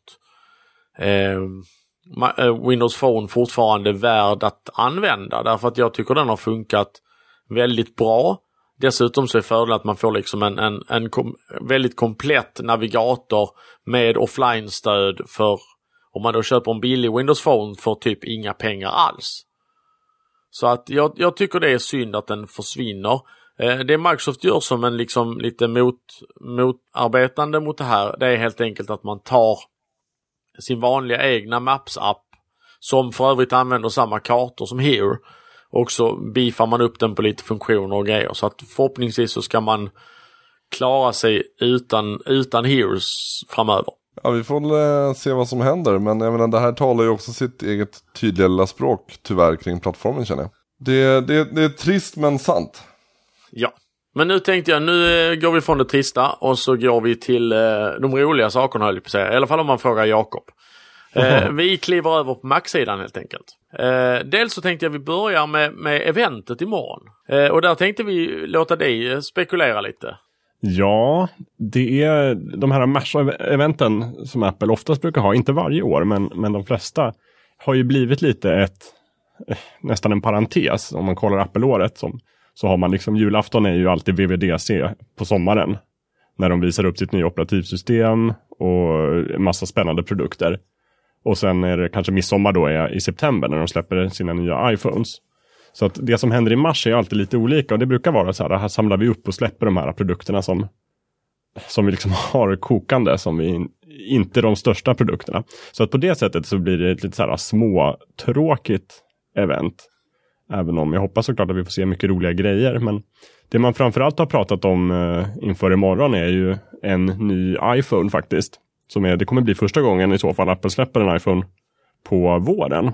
A: Windows Phone fortfarande värd att använda. Därför att jag tycker den har funkat väldigt bra. Dessutom så är fördelen att man får liksom en väldigt komplett navigator med offline-stöd för, om man då köper en billig Windows Phone, för typ inga pengar alls. Så att jag tycker det är synd att den försvinner. Det Microsoft gör som en liksom lite motarbetande mot det här, det är helt enkelt att man tar sin vanliga egna Maps-app, som för övrigt använder samma kartor som Here, och så beefar man upp den på lite funktioner och grejer. Så att förhoppningsvis så ska man klara sig utan Heroes framöver.
B: Ja, vi får se vad som händer. Men jag menar, det här talar ju också sitt eget tydliga lilla språk, tyvärr, kring plattformen, känner jag. Det är trist men sant.
A: Ja, men nu tänkte jag, nu går vi från det trista och så går vi till de roliga sakerna, höll jag på att säga. I alla fall om man frågar Jakob. Vi kliver över på Mac-sidan helt enkelt. Dels så tänkte jag vi börjar med eventet imorgon. Och där tänkte vi låta dig spekulera lite.
C: Ja, det är de här Mash-eventen som Apple oftast brukar ha, inte varje år, men de flesta har ju blivit lite nästan en parentes. Om man kollar Apple-året så har man liksom, julafton är ju alltid WWDC på sommaren. När de visar upp sitt nya operativsystem och en massa spännande produkter. Och sen är det kanske midsommar då i september när de släpper sina nya iPhones. Så att det som händer i mars är alltid lite olika. Och det brukar vara så här samlar vi upp och släpper de här produkterna som vi liksom har kokande. Som vi inte de största produkterna. Så att på det sättet så blir det ett lite så här småtråkigt event. Även om jag hoppas såklart att vi får se mycket roliga grejer. Men det man framförallt har pratat om inför imorgon är ju en ny iPhone faktiskt. Det kommer bli första gången i så fall Apple släpper en iPhone på våren.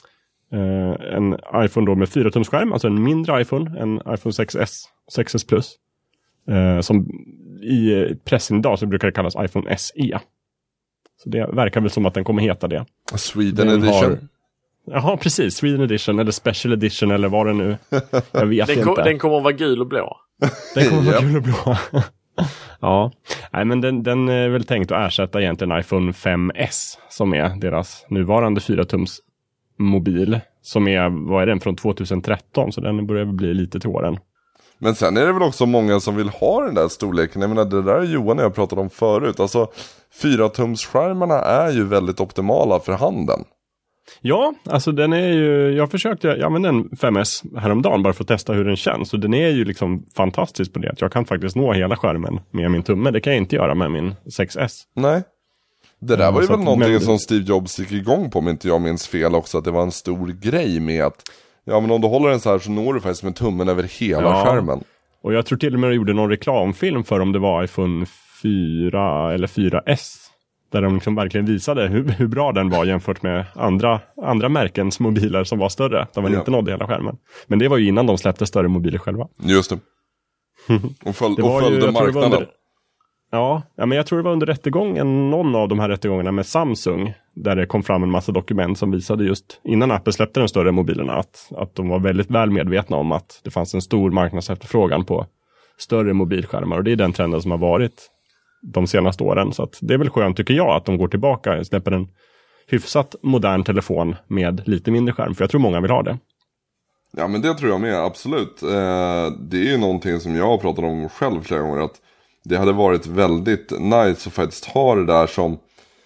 C: En iPhone då med 4-tumsskärm, alltså en mindre iPhone, en iPhone 6S, 6S Plus. Som i pressen idag så brukar det kallas iPhone SE. Så det verkar väl som att den kommer heta det.
B: Sweden Edition.
C: Jaha, precis. Sweden Edition eller Special Edition eller vad det nu. Jag vet inte.
A: Den kommer att vara gul och blå.
C: Den kommer att vara gul och blå. Ja, nej, men den är väl tänkt att ersätta egentligen iPhone 5S som är deras nuvarande 4-tums mobil. Som är, vad är den, från 2013, så den börjar bli lite till åren.
B: Men sen är det väl också många som vill ha den där storleken. Jag menar, det där Johan och jag pratade om förut. Alltså 4-tumsskärmarna är ju väldigt optimala för handen. Ja,
C: alltså den är ju, jag försökte använda en 5S häromdagen bara för att testa hur den känns. Och den är ju liksom fantastisk på det. Jag kan faktiskt nå hela skärmen med min tumme. Det kan jag inte göra med min 6S.
B: Nej. Det där var ju väl någonting som Steve Jobs gick igång på, om inte jag minns fel också. Att det var en stor grej med att, ja men om du håller den så här så når du faktiskt med tummen över hela skärmen.
C: Och jag tror till och med de gjorde någon reklamfilm för om det var iPhone 4 eller 4S. Där de liksom verkligen visade hur bra den var jämfört med andra märkens mobiler som var större. De var inte nådde hela skärmen. Men det var ju innan de släppte större mobiler själva.
B: Just det. Och följde marknaden.
C: Ja, men jag tror det var under rättegången, någon av de här rättegångarna med Samsung. Där det kom fram en massa dokument som visade just innan Apple släppte de större mobilerna. Att de var väldigt väl medvetna om att det fanns en stor marknadsefterfrågan på större mobilskärmar. Och det är den trenden som har varit de senaste åren. Så att det är väl skönt tycker jag att de går tillbaka och släpper en hyfsat modern telefon med lite mindre skärm. För jag tror många vill ha det.
B: Ja men det tror jag med, absolut. Det är ju någonting som jag har pratat om själv flera gånger. Att det hade varit väldigt nice att faktiskt ha det där som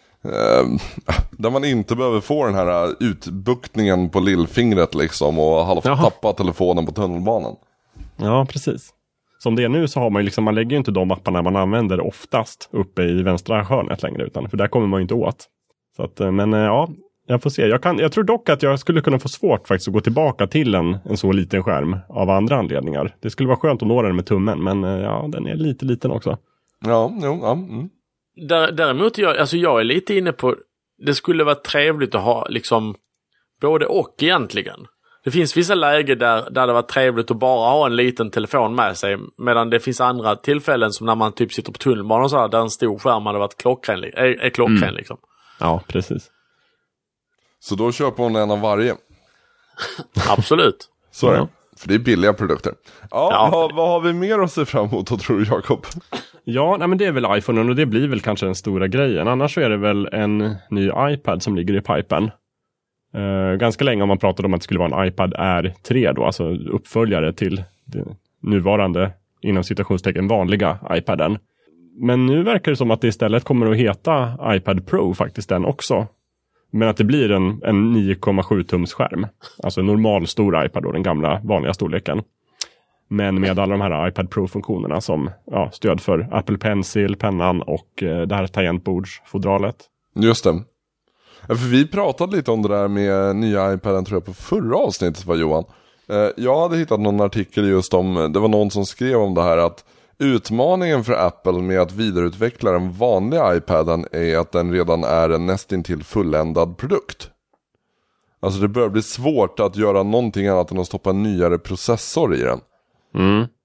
B: där man inte behöver få den här utbuktningen på lillfingret liksom. Och halvt tappa telefonen på tunnelbanan. Ja, precis. Som det är nu så har man ju liksom, man lägger ju inte de apparna man använder oftast uppe i vänstra hörnet längre, utan för där kommer man ju inte åt. Så att, men ja, jag får se. Jag tror dock att jag skulle kunna få svårt faktiskt att gå tillbaka till en så liten skärm av andra anledningar. Det skulle vara skönt att nå den med tummen, men ja, den är lite liten också. Ja, jo, ja. Mm.
A: Däremot jag är lite inne på, det skulle vara trevligt att ha liksom både och egentligen. Det finns vissa lägen där det var trevligt att bara ha en liten telefon med sig. Medan det finns andra tillfällen som när man typ sitter på tunnelbanan och så där en stor skärm hade varit klockren liksom. Ja, precis.
B: Så då köper hon en av varje.
A: Absolut.
B: Så är det. För det är billiga produkter. Ja. Vad har vi mer att se fram emot då, tror du, Jakob?
C: Ja, men det är väl iPhone och det blir väl kanske den stora grejen. Annars så är det väl en ny iPad som ligger i pipen. Ganska länge har man pratat om att det skulle vara en iPad Air 3 då, alltså uppföljare till det nuvarande, inom citationstecken, vanliga iPaden. Men nu verkar det som att det istället kommer att heta iPad Pro faktiskt den också. Men att det blir en 9,7 tums skärm. Alltså en normal stor iPad då, den gamla vanliga storleken. Men med alla de här iPad Pro-funktionerna som stöd för Apple Pencil, pennan och det här tangentbordsfodralet.
B: Just det. Ja, för vi pratade lite om det där med nya iPaden tror jag på förra avsnittet, var Johan. Jag hade hittat någon artikel just om, det var någon som skrev om det här att utmaningen för Apple med att vidareutveckla den vanliga iPaden är att den redan är en nästintill fulländad produkt. Alltså det börjar bli svårt att göra någonting annat än att stoppa en nyare processor i den.
C: Mm.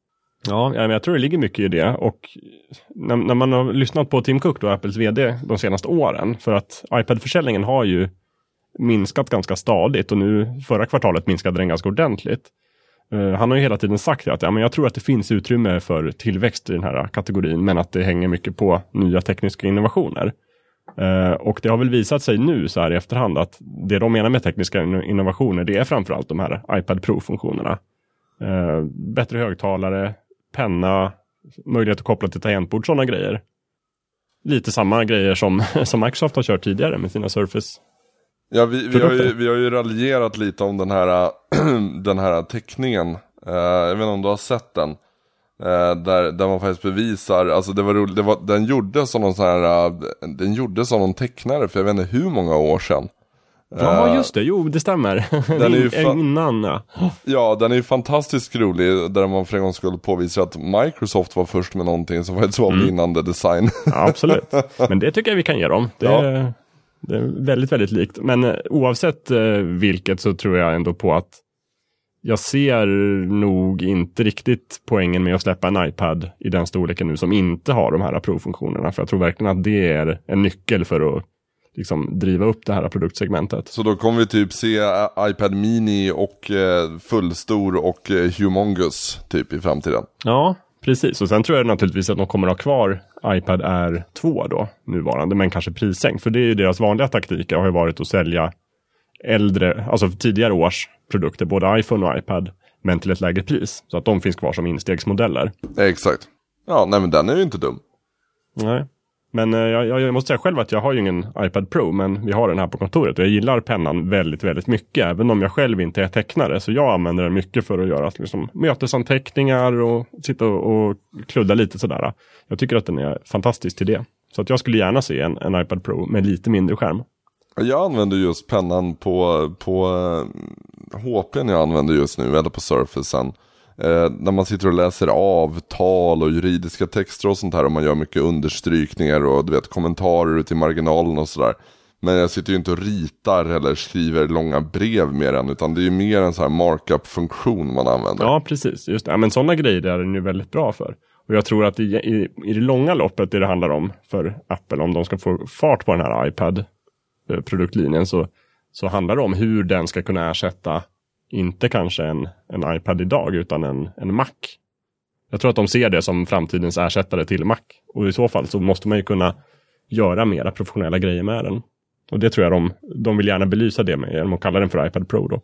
C: Ja, men jag tror det ligger mycket i det. Och när man har lyssnat på Tim Cook, då, Apples vd, de senaste åren, för att iPad-försäljningen har ju minskat ganska stadigt och nu förra kvartalet minskade den ganska ordentligt. Han har ju hela tiden sagt att men jag tror att det finns utrymme för tillväxt i den här kategorin, men att det hänger mycket på nya tekniska innovationer. Och det har väl visat sig nu så här i efterhand att det de menar med tekniska innovationer, det är framförallt de här iPad Pro-funktionerna. Bättre högtalare, penna, möjlighet att koppla till tangentbord, sådana grejer. Lite samma grejer som Microsoft har kört tidigare med sina Surface.
B: Ja, vi har ju raljerat lite om den här teckningen. Jag vet inte om du har sett den. Där man faktiskt bevisar, alltså det var roligt, den gjordes som någon tecknare för jag vet inte hur många år sedan.
C: Ja, just det. Jo, det stämmer.
B: Den är ju
C: innan, ja.
B: Ja, den är ju fantastiskt rolig, där man för en gång skulle påvisa att Microsoft var först med någonting som faktiskt var vinnande design.
C: Ja, absolut. Men det tycker jag vi kan ge dem. Det är väldigt, väldigt likt. Men oavsett vilket så tror jag ändå på att jag ser nog inte riktigt poängen med att släppa en iPad i den storleken nu som inte har de här Pro-funktionerna. För jag tror verkligen att det är en nyckel för att liksom driva upp det här produktsegmentet. Så
B: då kommer vi typ se iPad mini och fullstor och humongous typ i framtiden.
C: Ja, precis. Och sen tror jag naturligtvis att de kommer att ha kvar iPad Air 2 då, nuvarande, men kanske prissänkt. För det är ju deras vanliga taktiker, har ju varit att sälja äldre, alltså tidigare års produkter, både iPhone och iPad, men till ett lägre pris. Så att de finns kvar som instegsmodeller.
B: Exakt. Ja, nej men den är ju inte dum.
C: Nej. Men jag måste säga själv att jag har ju ingen iPad Pro, men vi har den här på kontoret och jag gillar pennan väldigt, väldigt mycket. Även om jag själv inte är tecknare, så jag använder den mycket för att göra liksom mötesanteckningar och sitta och kludda lite sådär. Jag tycker att den är fantastisk till det. Så att jag skulle gärna se en iPad Pro med lite mindre skärm.
B: Jag använder just pennan på HP:n jag använder just nu, eller på Surfacen. När man sitter och läser avtal och juridiska texter och sånt här, och man gör mycket understrykningar och du vet kommentarer ut i marginalen och sådär. Men jag sitter ju inte och ritar eller skriver långa brev med den, utan det är ju mer en sån här markup-funktion man använder.
C: Ja, precis. Just det. Ja, men sådana grejer är den ju väldigt bra för. Och jag tror att i det långa loppet det handlar om för Apple, om de ska få fart på den här iPad-produktlinjen, så handlar det om hur den ska kunna ersätta inte kanske en iPad idag, utan en Mac. Jag tror att de ser det som framtidens ersättare till Mac. Och i så fall så måste man ju kunna göra mera professionella grejer med den. Och det tror jag de vill gärna belysa det med, genom att kalla den för iPad Pro då.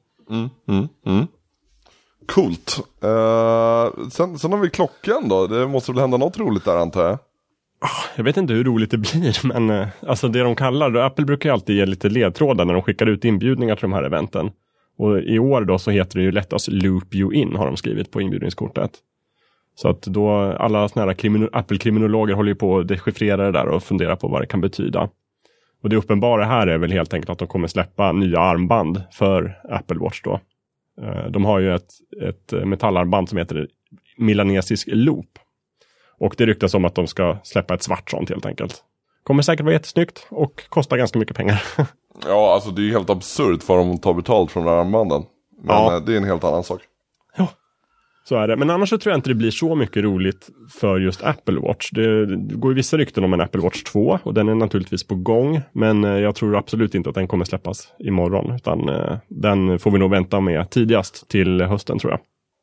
B: Coolt. Sen har vi klockan då. Det måste väl hända något roligt där, antar jag.
C: Jag vet inte hur roligt det blir, men alltså det de kallar, Apple brukar ju alltid ge lite ledtrådar när de skickar ut inbjudningar till de här eventen. Och i år då så heter det ju Let us loop you in, har de skrivit på inbjudningskortet. Så att då alla såna här Apple-kriminologer håller ju på att dechiffrera det där och fundera på vad det kan betyda. Och det uppenbara här är väl helt enkelt att de kommer släppa nya armband för Apple Watch då. De har ju ett metallarmband som heter milanesisk loop. Och det ryktas om att de ska släppa ett svart sånt helt enkelt. Kommer säkert vara jättesnyggt och kostar ganska mycket pengar.
B: Ja, alltså det är ju helt absurt för dem att ta betalt från de här armbanden. Men det är en helt annan sak.
C: Ja, så är det. Men annars så tror jag inte det blir så mycket roligt för just Apple Watch. Det går ju vissa rykten om en Apple Watch 2 och den är naturligtvis på gång. Men jag tror absolut inte att den kommer släppas imorgon. Utan den får vi nog vänta med tidigast till hösten, tror jag.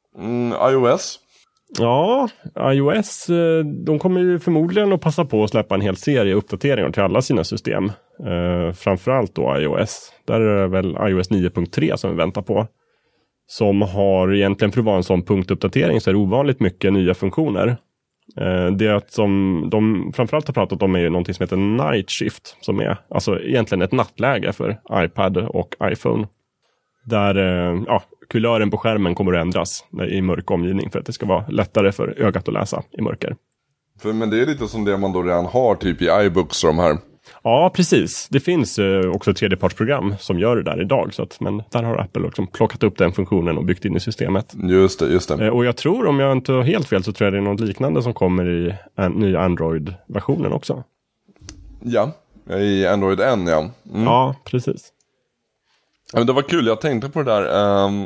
B: iOS?
C: Ja, iOS, de kommer ju förmodligen att passa på att släppa en hel serie uppdateringar till alla sina system. Framförallt då iOS. Där är det väl iOS 9.3 som vi väntar på. Som har egentligen, för att vara en sån punktuppdatering, så är det ovanligt mycket nya funktioner. Det som de framförallt har pratat om är ju någonting som heter Night Shift. Som är alltså egentligen ett nattläge för iPad och iPhone. Där kulören på skärmen kommer att ändras i mörk omgivning för att det ska vara lättare för ögat att läsa i mörker.
B: Men det är lite som det man då redan har typ i iBooks och de här.
C: Ja, precis. Det finns också tredjepartsprogram som gör det där idag. Men där har Apple liksom plockat upp den funktionen och byggt in i systemet.
B: Just det.
C: Och jag tror, om jag inte har helt fel, så tror jag det är något liknande som kommer i nya Android-versionen också.
B: Ja, i Android N, ja.
C: Ja, precis.
B: Men det var kul, jag tänkte på det där.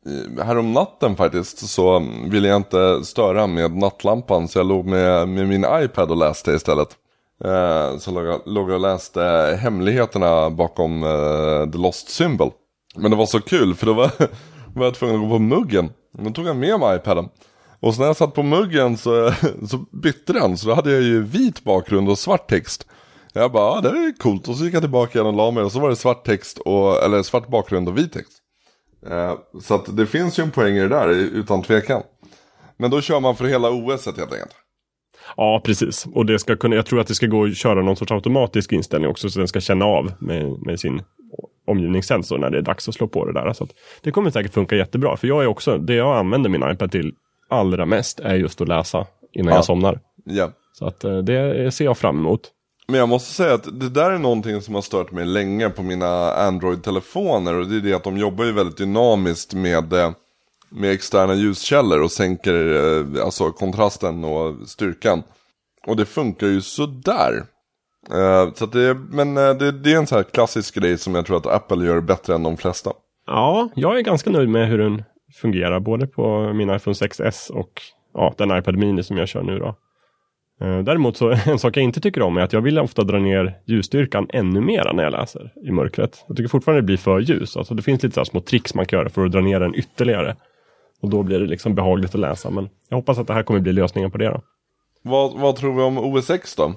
B: härom natten faktiskt så ville jag inte störa med nattlampan, så jag låg med min iPad och läste istället. Så låg jag och läste hemligheterna bakom The Lost Symbol. Men det var så kul, för då var jag tvungen att gå på muggen. Då tog jag med mig iPaden. Och så när jag satt på muggen så bytte den. Så då hade jag ju vit bakgrund och svart text. Jag bara, det är coolt. Och så gick jag tillbaka igen och la mig. Och så var det svart text eller svart bakgrund och vit text. Så att det finns ju en poäng i det där, utan tvekan. Men då kör man för hela OS:et helt enkelt.
C: Ja, precis. Och det ska kunna, jag tror att det ska gå att köra någon sorts automatisk inställning också, så den ska känna av med sin omgivningssensor när det är dags att slå på det där. Så att det kommer säkert funka jättebra. För jag är också, det jag använder min iPad till allra mest är just att läsa innan jag somnar.
B: Ja.
C: Så att det ser jag fram emot.
B: Men jag måste säga att det där är någonting som har stört mig länge på mina Android-telefoner. Och det är det att de jobbar ju väldigt dynamiskt med externa ljuskällor och sänker alltså kontrasten och styrkan. Och det funkar ju sådär. Så att det är en sån här klassisk grej som jag tror att Apple gör bättre än de flesta.
C: Ja, jag är ganska nöjd med hur den fungerar. Både på min iPhone 6s och den iPad Mini som jag kör nu då. Däremot så en sak jag inte tycker om är att jag vill ofta dra ner ljusstyrkan ännu mer när jag läser i mörkret. Jag tycker fortfarande det blir för ljus. Alltså det finns lite så här små tricks man kan göra för att dra ner den ytterligare. Och då blir det liksom behagligt att läsa. Men jag hoppas att det här kommer bli lösningen på det då.
B: Vad tror vi om OS X då?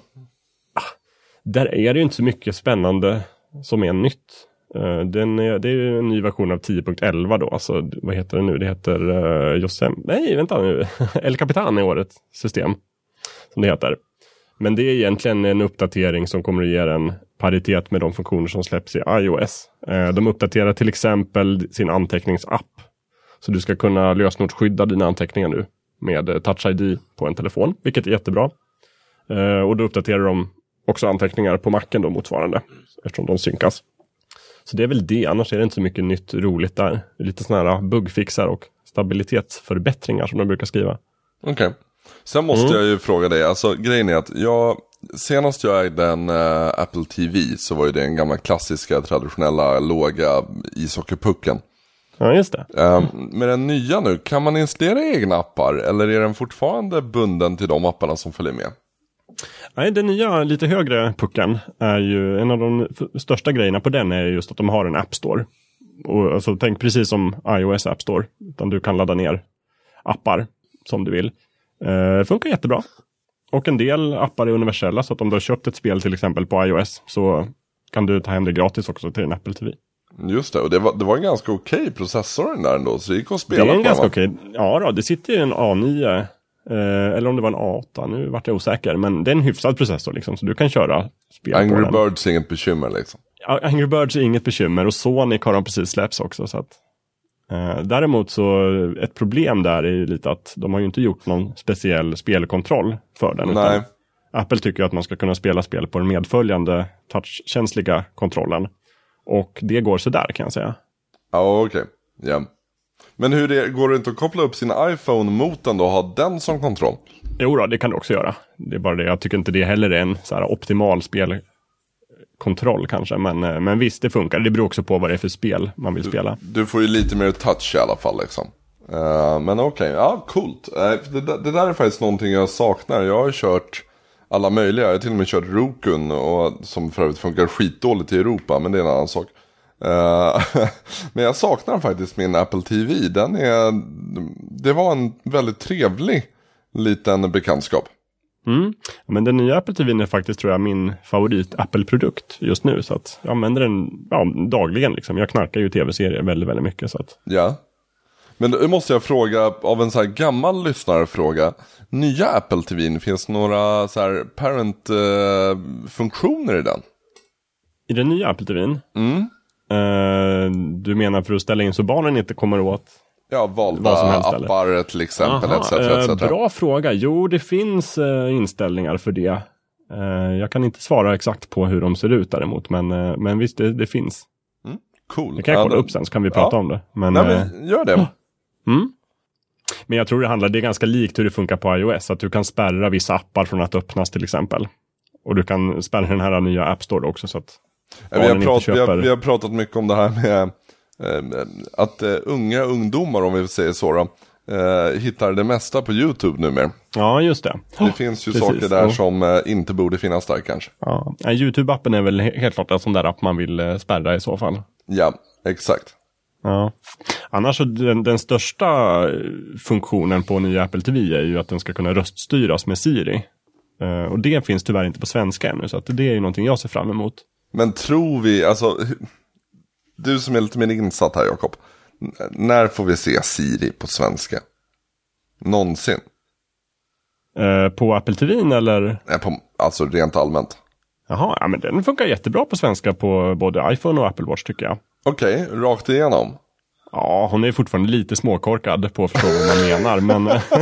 C: Där är det ju inte så mycket spännande som är nytt. Det är ju en ny version av 10.11 då. Alltså, vad heter det nu? Det heter Nej, vänta nu. El Capitan är årets system. Som det heter. Men det är egentligen en uppdatering som kommer att ge en paritet med de funktioner som släpps i iOS. De uppdaterar till exempel sin anteckningsapp. Så du ska kunna lösenordsskydda dina anteckningar nu med Touch ID på en telefon, vilket är jättebra. Och då uppdaterar de också anteckningar på Macen då motsvarande, eftersom de synkas. Så det är väl det, annars är det inte så mycket nytt roligt där. Det är lite sådana här bugfixar och stabilitetsförbättringar som de brukar skriva.
B: Okej. Sen måste jag ju fråga dig, alltså grejen är att senast jag ägde en Apple TV så var ju det en gamla klassiska traditionella låga ishockeypucken.
C: Ja, just det.
B: Med den nya nu, kan man installera egna appar eller är den fortfarande bunden till de apparna som följer med?
C: Nej, den nya lite högre pucken är ju en av de största grejerna på den är just att de har en App Store. Och alltså, tänk precis som iOS App Store, utan du kan ladda ner appar som du vill. Det funkar jättebra. Och en del appar är universella, så att om du har köpt ett spel till exempel på iOS så kan du ta hem det gratis också till din Apple TV.
B: Just det, och det var en ganska okej processor där ändå, så det gick att spela på.
C: Det är en ganska okej. Ja då, det sitter ju en A9 eller om det var en A8, nu vart jag osäker, men det är en hyfsad processor liksom, så du kan köra spel på den.
B: Angry Birds är inget bekymmer liksom.
C: Ja, Angry Birds är inget bekymmer och Sonic har de precis släpps också, så att däremot så ett problem där är ju lite att de har ju inte gjort någon speciell spelkontroll för den.
B: Nej.
C: Utan Apple tycker att man ska kunna spela spel på den medföljande touchkänsliga kontrollen. Och det går så där kan jag säga.
B: Ja, okej. Ja. Men går det inte att koppla upp sin iPhone mot den då och ha den som kontroll?
C: Jo då, det kan du också göra. Det är bara det, jag tycker inte det heller är en så här optimal spelkontroll kanske. Men visst, det funkar. Det beror också på vad det är för spel man vill spela.
B: Du får ju lite mer touch i alla fall liksom. Men okej, ja, coolt. Det där är faktiskt någonting jag saknar. Jag har kört alla möjliga. Jag har till och med kört Rokun, som för övrigt funkar skitdåligt i Europa, men det är en annan sak. Men jag saknar faktiskt min Apple TV. Det var en väldigt trevlig liten bekantskap.
C: Men den nya Apple TV är faktiskt, tror jag, min favorit Apple-produkt just nu. Så att jag använder den dagligen liksom. Jag knarkar ju tv-serier väldigt, väldigt mycket. Så att...
B: Ja. Men då måste jag fråga, av en så här gammal lyssnarfråga. Nya Apple TV, finns det några så här parent-funktioner i den?
C: I den nya Apple TV:n? Du menar för att ställa in så barnen inte kommer åt?
B: Ja, valda appar eller? Till exempel. etc.
C: Bra fråga. Jo, det finns inställningar för det. Jag kan inte svara exakt på hur de ser ut däremot. Men visst, det finns.
B: Cool.
C: Det kan jag kolla upp sen, så kan vi prata om det. Men
B: gör det.
C: Men jag tror det är ganska likt hur det funkar på iOS. Att du kan spärra vissa appar från att öppnas till exempel. Och du kan spärra den här nya App Store också. Så att
B: vi har pratat mycket om det här med att unga ungdomar, om vi säger så då, hittar det mesta på YouTube numera.
C: Ja, just det.
B: Det finns ju saker där som inte borde finnas där kanske.
C: Ja, YouTube-appen är väl helt klart en sån där app man vill spärra i så fall.
B: Ja, exakt.
C: Ja. Annars så den största funktionen på nya Apple TV är ju att den ska kunna röststyras med Siri. Och det finns tyvärr inte på svenska ännu, så att det är ju någonting jag ser fram emot.
B: Men tror vi, alltså, du som är lite mer insatt här, Jakob, när får vi se Siri på svenska? Någonsin?
C: På Apple TV eller?
B: Nej, alltså rent allmänt.
C: Jaha, ja, men den funkar jättebra på svenska på både iPhone och Apple Watch tycker jag.
B: Okej, rakt igenom.
C: Ja, hon är fortfarande lite småkorkad på att förstå vad man menar, men...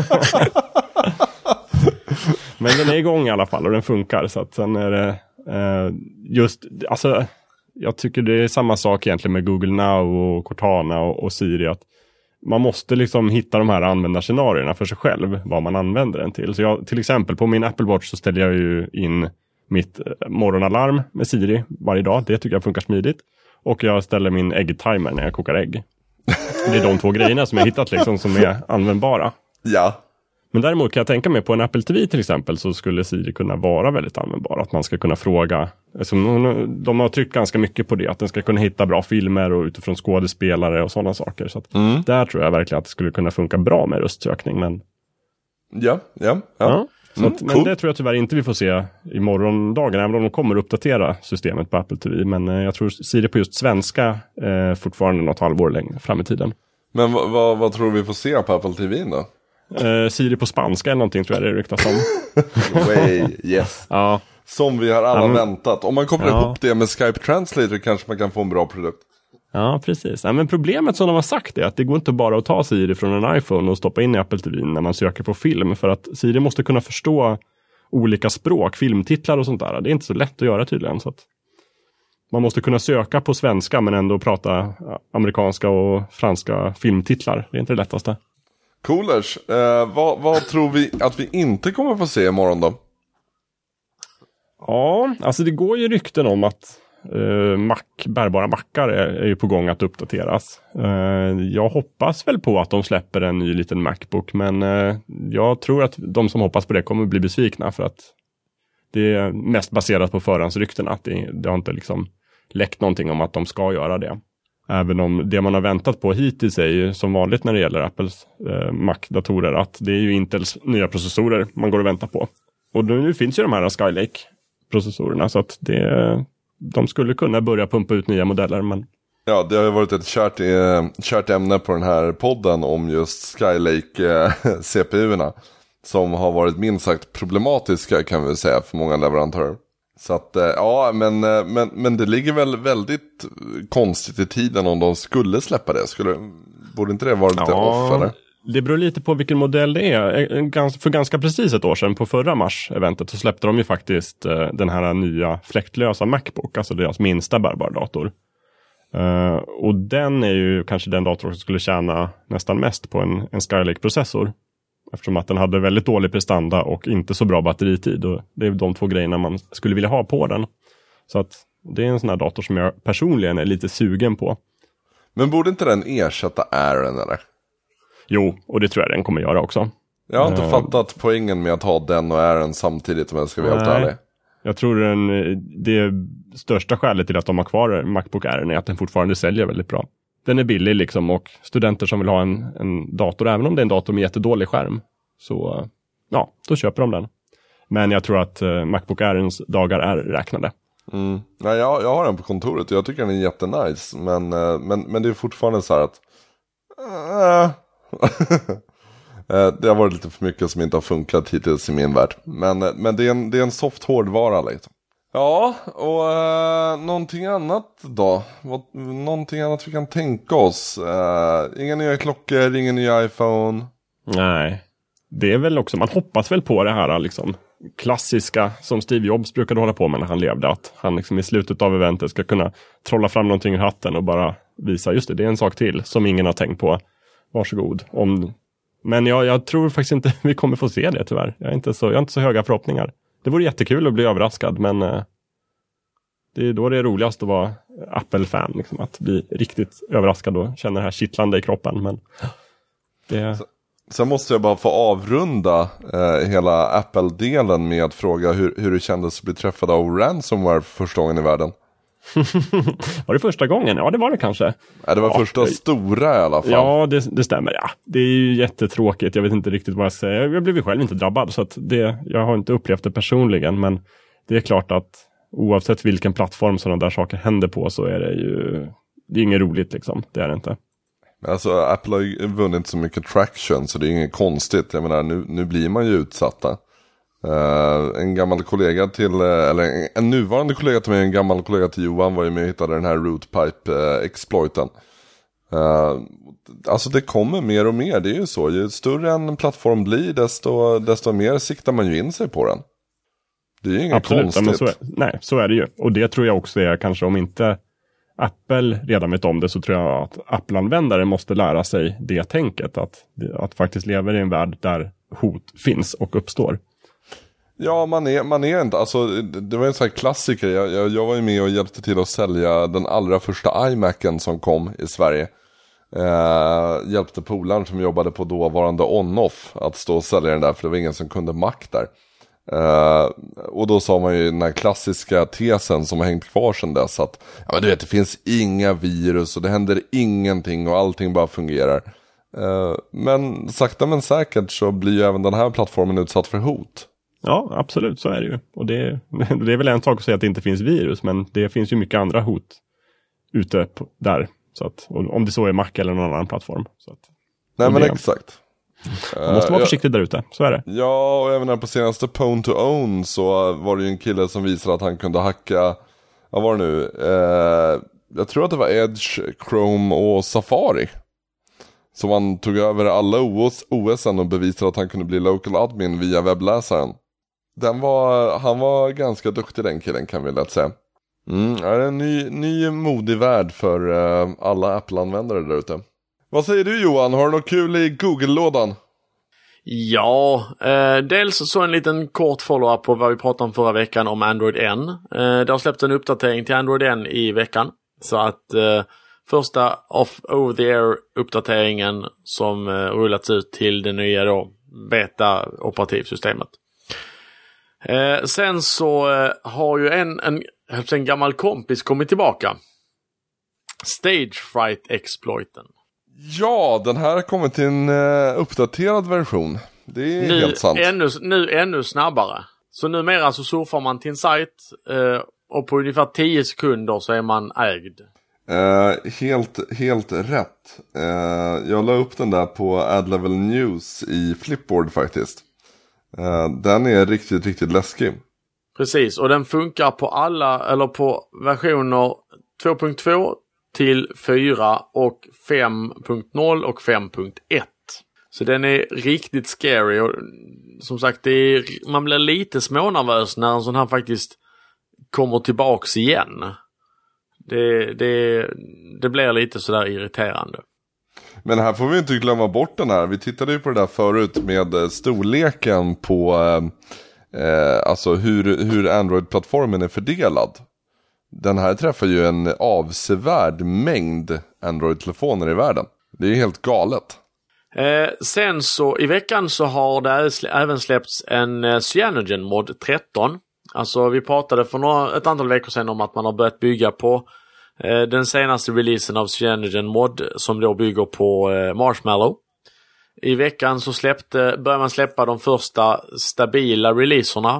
C: men den är igång i alla fall och den funkar, så att sen är det just, alltså jag tycker det är samma sak egentligen med Google Now och Cortana och Siri, att man måste liksom hitta de här användarscenarierna för sig själv, vad man använder den till. Så jag, till exempel på min Apple Watch så ställer jag ju in mitt morgonalarm med Siri varje dag, det tycker jag funkar smidigt. Och jag ställer min äggtimer när jag kokar ägg. Det är de två grejerna som jag hittat liksom som är användbara.
B: Ja.
C: Men däremot kan jag tänka mig på en Apple TV till exempel, så skulle Siri kunna vara väldigt användbar. Att man ska kunna fråga, de har tryckt ganska mycket på det, att den ska kunna hitta bra filmer och utifrån skådespelare och sådana saker. Så att där tror jag verkligen att det skulle kunna funka bra med röstsökning. Men...
B: Ja.
C: Så att, men det tror jag tyvärr inte vi får se i morgondagen, även om de kommer att uppdatera systemet på Apple TV. Men jag tror Siri på just svenska fortfarande något halvår längre fram i tiden.
B: Men vad tror vi får se på Apple TV då?
C: Siri på spanska eller någonting tror jag det ryktas om.
B: Way, yes.
C: Ja.
B: Som vi har alla väntat. Om man kopplar ihop det med Skype Translator kanske man kan få en bra produkt.
C: Ja, precis. Ja, men problemet som de har sagt är att det går inte bara att ta Siri från en iPhone och stoppa in i Apple TV när man söker på film. För att Siri måste kunna förstå olika språk, filmtitlar och sånt där. Det är inte så lätt att göra tydligen. Så att man måste kunna söka på svenska men ändå prata amerikanska och franska filmtitlar. Det är inte det lättaste.
B: Coolers. Vad tror vi att vi inte kommer få se imorgon då?
C: Ja, alltså det går ju rykten om att bärbara mackar är ju på gång att uppdateras. Jag hoppas väl på att de släpper en ny liten MacBook, men jag tror att de som hoppas på det kommer bli besvikna, för att det är mest baserat på förhandsrykten, att det har inte liksom läckt någonting om att de ska göra det. Även om det man har väntat på hittills är ju som vanligt när det gäller Apples Mac-datorer, att det är ju Intels nya processorer man går och väntar på. Och nu finns ju de här Skylake-processorerna, så att de skulle kunna börja pumpa ut nya modeller. Men...
B: Ja, det har ju varit ett kärt ämne på den här podden om just Skylake-CPUerna. Som har varit minst sagt problematiska, kan vi säga, för många leverantörer. Så att, ja, men det ligger väl väldigt konstigt i tiden om de skulle släppa det. Borde inte det vara lite off, eller?
C: Det beror lite på vilken modell det är. För ganska precis ett år sedan på förra mars-eventet så släppte de ju faktiskt den här nya fläktlösa MacBook, alltså deras minsta bärbara dator. Och den är ju kanske den dator som skulle tjäna nästan mest på en Skylake-processor. Eftersom att den hade väldigt dålig prestanda och inte så bra batteritid. Och det är de två grejerna man skulle vilja ha på den. Så att det är en sån här dator som jag personligen är lite sugen på.
B: Men borde inte den ersätta Aaron, eller?
C: Jo, och det tror jag den kommer göra också.
B: Jag har inte fattat poängen med att ha den och Aaron samtidigt, om jag ska vara helt ärlig.
C: Jag tror det största skälet till att de har kvar MacBook Air är att den fortfarande säljer väldigt bra. Den är billig liksom, och studenter som vill ha en dator, även om det är en dator med jättedålig skärm, så ja, då köper de den. Men jag tror att MacBook Airens dagar är räknade.
B: Nej, jag har den på kontoret och jag tycker den är jättenice. Men det är fortfarande så här att det har varit lite för mycket som inte har funkat hittills i min värld. Men det är en soft hårdvara liksom. Ja, och någonting annat då? Någonting annat vi kan tänka oss? Inga nya klockor, ingen ny iPhone?
C: Nej, det är väl också, man hoppas väl på det här liksom klassiska som Steve Jobs brukade hålla på med när han levde. Att han liksom i slutet av eventet ska kunna trolla fram någonting ur hatten och bara visa, just det är en sak till som ingen har tänkt på. Varsågod. Men jag tror faktiskt inte vi kommer få se det tyvärr. Jag har inte så höga förhoppningar. Det vore jättekul att bli överraskad, men Det är då det är roligast att vara Apple-fan. Liksom, att bli riktigt överraskad och känna det här kittlande i kroppen. Men det...
B: Sen måste jag bara få avrunda hela Apple-delen med att fråga hur det kändes att bli träffad av ransomware för första gången i världen.
C: Var det första gången? Ja, det var det kanske.
B: Ja, det var första stora i alla fall.
C: Ja, det stämmer. Ja. Det är ju jättetråkigt. Jag vet inte riktigt vad jag säger. Jag blev ju själv inte drabbad, så att jag har inte upplevt det personligen. Men det är klart att oavsett vilken plattform sådana där saker händer på, så är det är inget roligt liksom. Det är det inte.
B: Alltså Apple har ju vunnit så mycket traction, så det är inget konstigt. Jag menar, nu blir man ju utsatta. En gammal kollega till, eller en nuvarande kollega till mig, en gammal kollega till Johan, var ju med och hittade den här Rootpipe-exploiten. Alltså det kommer mer och mer, det är ju så. Ju större en plattform blir, desto mer siktar man ju in sig på den. Det är ju inget konstigt.
C: Men så är det ju. Och det tror jag också är kanske, om inte Apple redan vet om det, så tror jag att Apple-användare måste lära sig det tänket. Att faktiskt leva i en värld där hot finns och uppstår.
B: Ja, man är inte, alltså det var en sån här klassiker. Jag var ju med och hjälpte till att sälja den allra första iMacen som kom i Sverige. Hjälpte polaren som jobbade på dåvarande On-Off att stå och sälja den där, för det var ingen som kunde Mac där. Och då sa man ju den här klassiska tesen som har hängt kvar sedan dess, att ja, men du vet, det finns inga virus och det händer ingenting och allting bara fungerar. Men sakta men säkert så blir ju även den här plattformen utsatt för hot.
C: Ja, absolut, så är det ju. Och det är väl en sak att säga att det inte finns virus, men det finns ju mycket andra hot ute där. Så att, om det så är Mac eller någon annan plattform. Så att,
B: nej, men exakt.
C: Man måste vara försiktig där ute, så är det.
B: Ja, och även här på senaste Pwn to Own så var det ju en kille som visade att han kunde hacka, vad var det nu? Jag tror att det var Edge, Chrome och Safari. Så han tog över alla OS:en och bevisade att han kunde bli local admin via webbläsaren. Han var ganska duktig, den killen, kan vi lätt säga. Det är en ny modig värld för alla Apple-användare där ute. Vad säger du, Johan? Har du något kul i Google-lådan?
A: Ja, dels så en liten kort follow-up på vad vi pratade om förra veckan om Android N. Det har släppt en uppdatering till Android N i veckan. Så att första over-the-air-uppdateringen som rullats ut till det nya då beta-operativsystemet. Sen så har ju en gammal kompis kommit tillbaka. Stage Fright-exploiten.
B: Ja, den här har kommit till en uppdaterad version. Det är helt sant.
A: Ännu snabbare. Så numera så surfar man till en sajt och på ungefär 10 sekunder så är man ägd.
B: Helt rätt. Jag la upp den där på AdLevel News i Flipboard faktiskt. Den är riktigt, riktigt läskig.
A: Precis, och den funkar på på versioner 2.2 till 4 och 5.0 och 5.1. Så den är riktigt scary och som sagt man blir lite smånervös när en sån här faktiskt kommer tillbaks igen. Det blir lite sådär irriterande.
B: Men här får vi inte glömma bort den här. Vi tittade ju på det där förut med storleken på alltså hur Android-plattformen är fördelad. Den här träffar ju en avsevärd mängd Android-telefoner i världen. Det är helt galet.
A: Sen så i veckan så har det även släppts en CyanogenMod 13. Alltså vi pratade för ett antal veckor sedan om att man har börjat bygga på den senaste releasen av CyanogenMod som då bygger på Marshmallow. I veckan så börjar man släppa de första stabila releaserna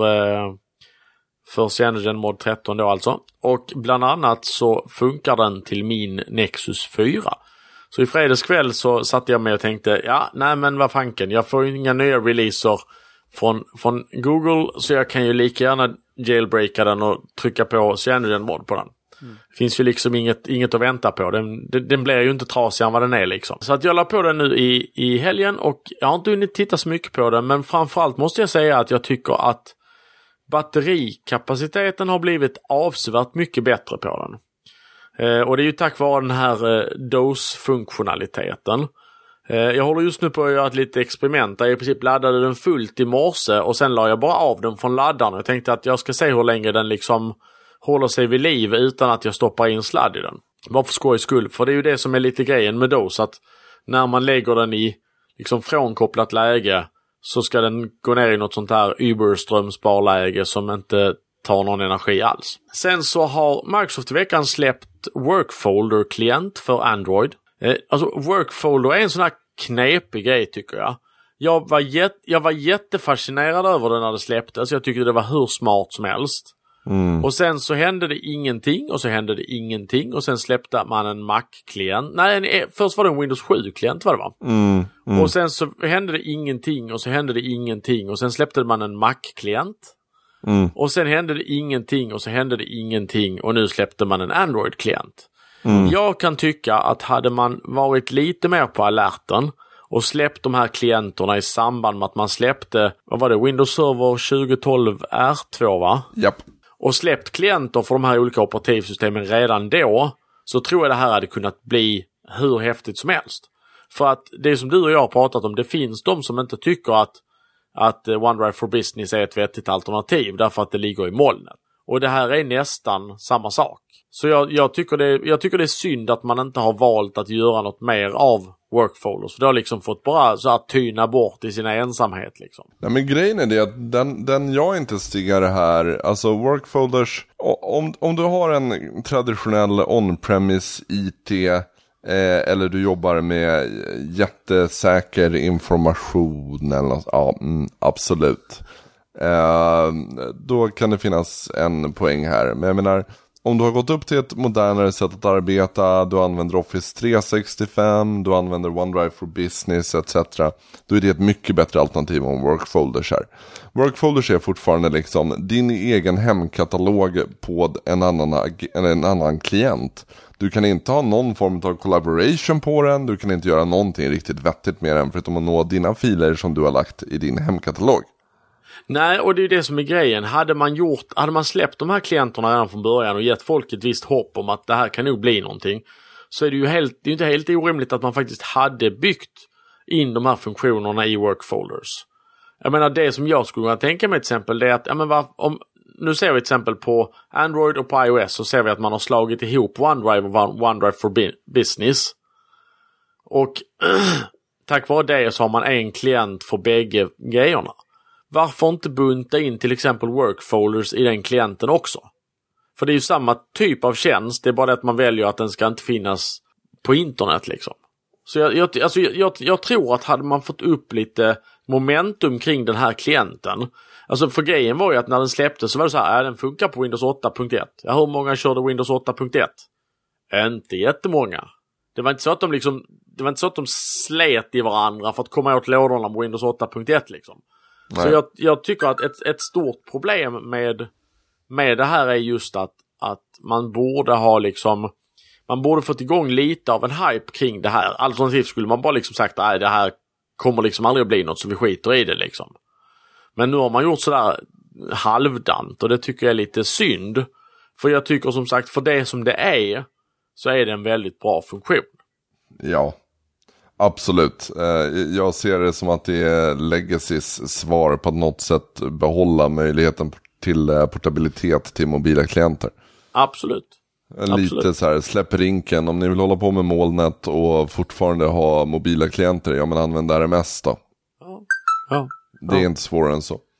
A: för CyanogenMod 13 då alltså. Och bland annat så funkar den till min Nexus 4. Så i fredags kväll så satt jag med och tänkte, men vad fanken, jag får ju inga nya releaser från Google, så jag kan ju lika gärna jailbreaka den och trycka på CyanogenMod på den. Det finns ju liksom inget att vänta på. Den blir ju inte trasigare än vad den är liksom. Så att jag la på den nu i helgen och jag har inte hunnit titta så mycket på den, men framförallt måste jag säga att jag tycker att batterikapaciteten har blivit avsevärt mycket bättre på den. Och det är ju tack vare den här dose-funktionaliteten. Jag håller just nu på att göra ett litet experiment där jag i princip laddade den fullt i morse och sen la jag bara av den från laddaren. Jag tänkte att jag ska se hur länge den liksom håller sig vid liv utan att jag stoppar in sladd i den. Bara för skojs skull. För det är ju det som är lite grejen med DOS, att när man lägger den i liksom frånkopplat läge så ska den gå ner i något sånt här Uberströmsbarläge som inte tar någon energi alls. Sen så har Microsoft i veckan släppt Workfolder-klient för Android. Alltså Workfolder är en sån här knepig grej tycker jag. Jag var jättefascinerad över den när det släpptes. Jag tyckte det var hur smart som helst. Och sen så hände det ingenting och så hände det ingenting och sen släppte man en Mac-klient. Nej, först var det en Windows 7-klient vad det var. Och sen så hände det ingenting och så hände det ingenting och sen släppte man en Mac-klient. Och sen hände det ingenting och så hände det ingenting och nu släppte man en Android-klient. Jag kan tycka att hade man varit lite mer på alerten och släppt de här klienterna i samband med att man släppte, vad var det, Windows Server 2012 R2 va?
B: Japp.
A: Och släppt klienter för de här olika operativsystemen redan då, så tror jag det här hade kunnat bli hur häftigt som helst. För att det som du och jag har pratat om, det finns de som inte tycker att OneDrive for Business är ett vettigt alternativ därför att det ligger i molnet. Och det här är nästan samma sak. Så jag tycker det är synd att man inte har valt att göra något mer av workfolders. För det har liksom fått bara så att tyna bort i sina ensamhet liksom.
B: Nej, men grejen är det att den jag inte stigar här, alltså workfolders, om du har en traditionell on-premise IT eller du jobbar med jättesäker information eller något, ja, absolut. Då kan det finnas en poäng här. Men jag menar, om du har gått upp till ett modernare sätt att arbeta, du använder Office 365, du använder OneDrive for Business etc. Då är det ett mycket bättre alternativ än Workfolders här. Workfolders är fortfarande liksom din egen hemkatalog på en annan klient. Du kan inte ha någon form av collaboration på den, du kan inte göra någonting riktigt vettigt med den förutom att nå dina filer som du har lagt i din hemkatalog. Nej,
A: och det är det som är grejen. Hade man släppt de här klienterna redan från början och gett folk ett visst hopp om att det här kan nog bli någonting, så är det ju inte helt orimligt att man faktiskt hade byggt in de här funktionerna i workfolders. Jag menar, det som jag skulle kunna tänka mig till exempel, det är att nu ser vi ett exempel på Android och på iOS, så ser vi att man har slagit ihop OneDrive och OneDrive for Business. Och tack vare det så har man en klient för bägge grejerna. Varför inte bunta in till exempel workfolders i den klienten också? För det är ju samma typ av tjänst, det är bara det att man väljer att den ska inte finnas på internet liksom. Så jag tror att hade man fått upp lite momentum kring den här klienten. Alltså för grejen var ju att när den släpptes så var det så här, den funkar på Windows 8.1. Ja, hur många körde Windows 8.1? Inte jättemånga. Det var inte så att de slet i varandra för att komma åt lådorna på Windows 8.1 liksom. Nej. Så jag tycker att ett stort problem med det här är just att man borde ha liksom, man borde fått igång lite av en hype kring det här. Alternativt skulle man bara liksom sagt, nej, det här kommer liksom aldrig att bli något, så vi skiter i det liksom. Men nu har man gjort sådär halvdant och det tycker jag är lite synd. För jag tycker som sagt, för det som det är, så är det en väldigt bra funktion.
B: Ja, absolut. Jag ser det som att det är Legacys svar på att något sätt behålla möjligheten till portabilitet till mobila klienter.
A: Absolut.
B: Lite så här, släpp rinken. Om ni vill hålla på med molnet och fortfarande ha mobila klienter, ja men använd RMS då.
A: Ja.
B: Det är inte svårare än så.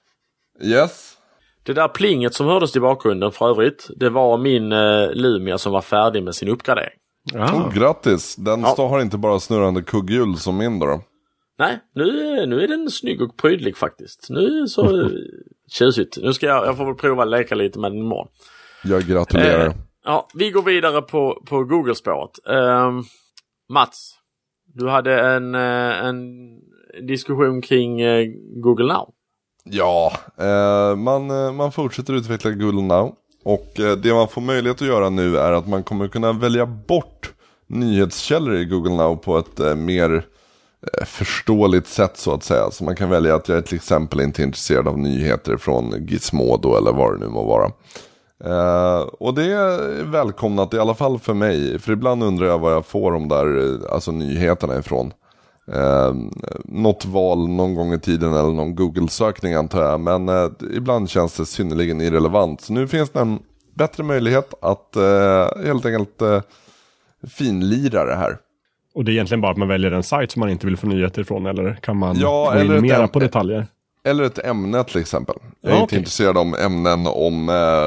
B: Yes.
A: Det där plinget som hördes i bakgrunden för övrigt, det var min Lumia som var färdig med sin uppgradering.
B: Grattis. Den har inte bara snurrande kugghjul som min då. Nej,
A: nu är den snygg och prydlig faktiskt. Nu är så tjusigt. Nu ska jag får väl prova att leka lite med den imorgon.
B: Jag gratulerar.
A: Vi går vidare på Google-spåret. Mats, du hade en diskussion kring Google Now.
B: Ja, man fortsätter utveckla Google Now. Och det man får möjlighet att göra nu är att man kommer kunna välja bort nyhetskällor i Google Now på ett mer förståeligt sätt så att säga. Så man kan välja att jag är till exempel inte intresserad av nyheter från Gizmodo eller vad det nu må vara. Och det är välkomnat i alla fall för mig. För ibland undrar jag vad jag får de där alltså nyheterna ifrån. Något val någon gång i tiden eller någon Google-sökning antar jag. Men ibland känns det synnerligen irrelevant. Så nu finns det bättre möjlighet att helt enkelt finlira det här.
C: Och det är egentligen bara att man väljer en sajt som man inte vill få nyheter ifrån, eller kan man gå
B: eller
C: in mera på detaljer?
B: Eller ett ämne till exempel. Jag är inte intresserad av ämnen om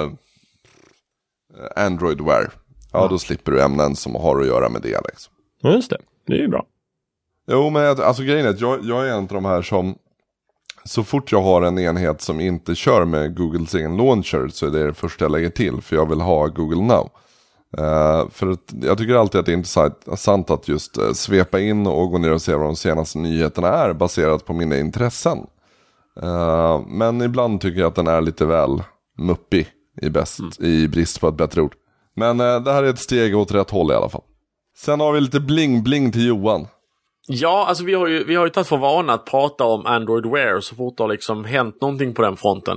B: Android Wear. Ja, då slipper du ämnen som har att göra med det. Liksom.
C: Just det, det är ju bra.
B: Jo, men alltså grejen är att jag är en av de här som så fort jag har en enhet som inte kör med Googles egen launcher så är det första jag lägger till, för jag vill ha Google Now. För att jag tycker alltid att det är intressant att just svepa in och gå ner och se vad de senaste nyheterna är baserat på mina intressen. Men ibland tycker jag att den är lite väl muppig i brist på ett bättre ord. Men det här är ett steg åt rätt håll i alla fall. Sen har vi lite bling-bling till Johan.
A: Ja, alltså vi har ju tagit för vana att prata om Android Wear så fort det har liksom hänt någonting på den fronten.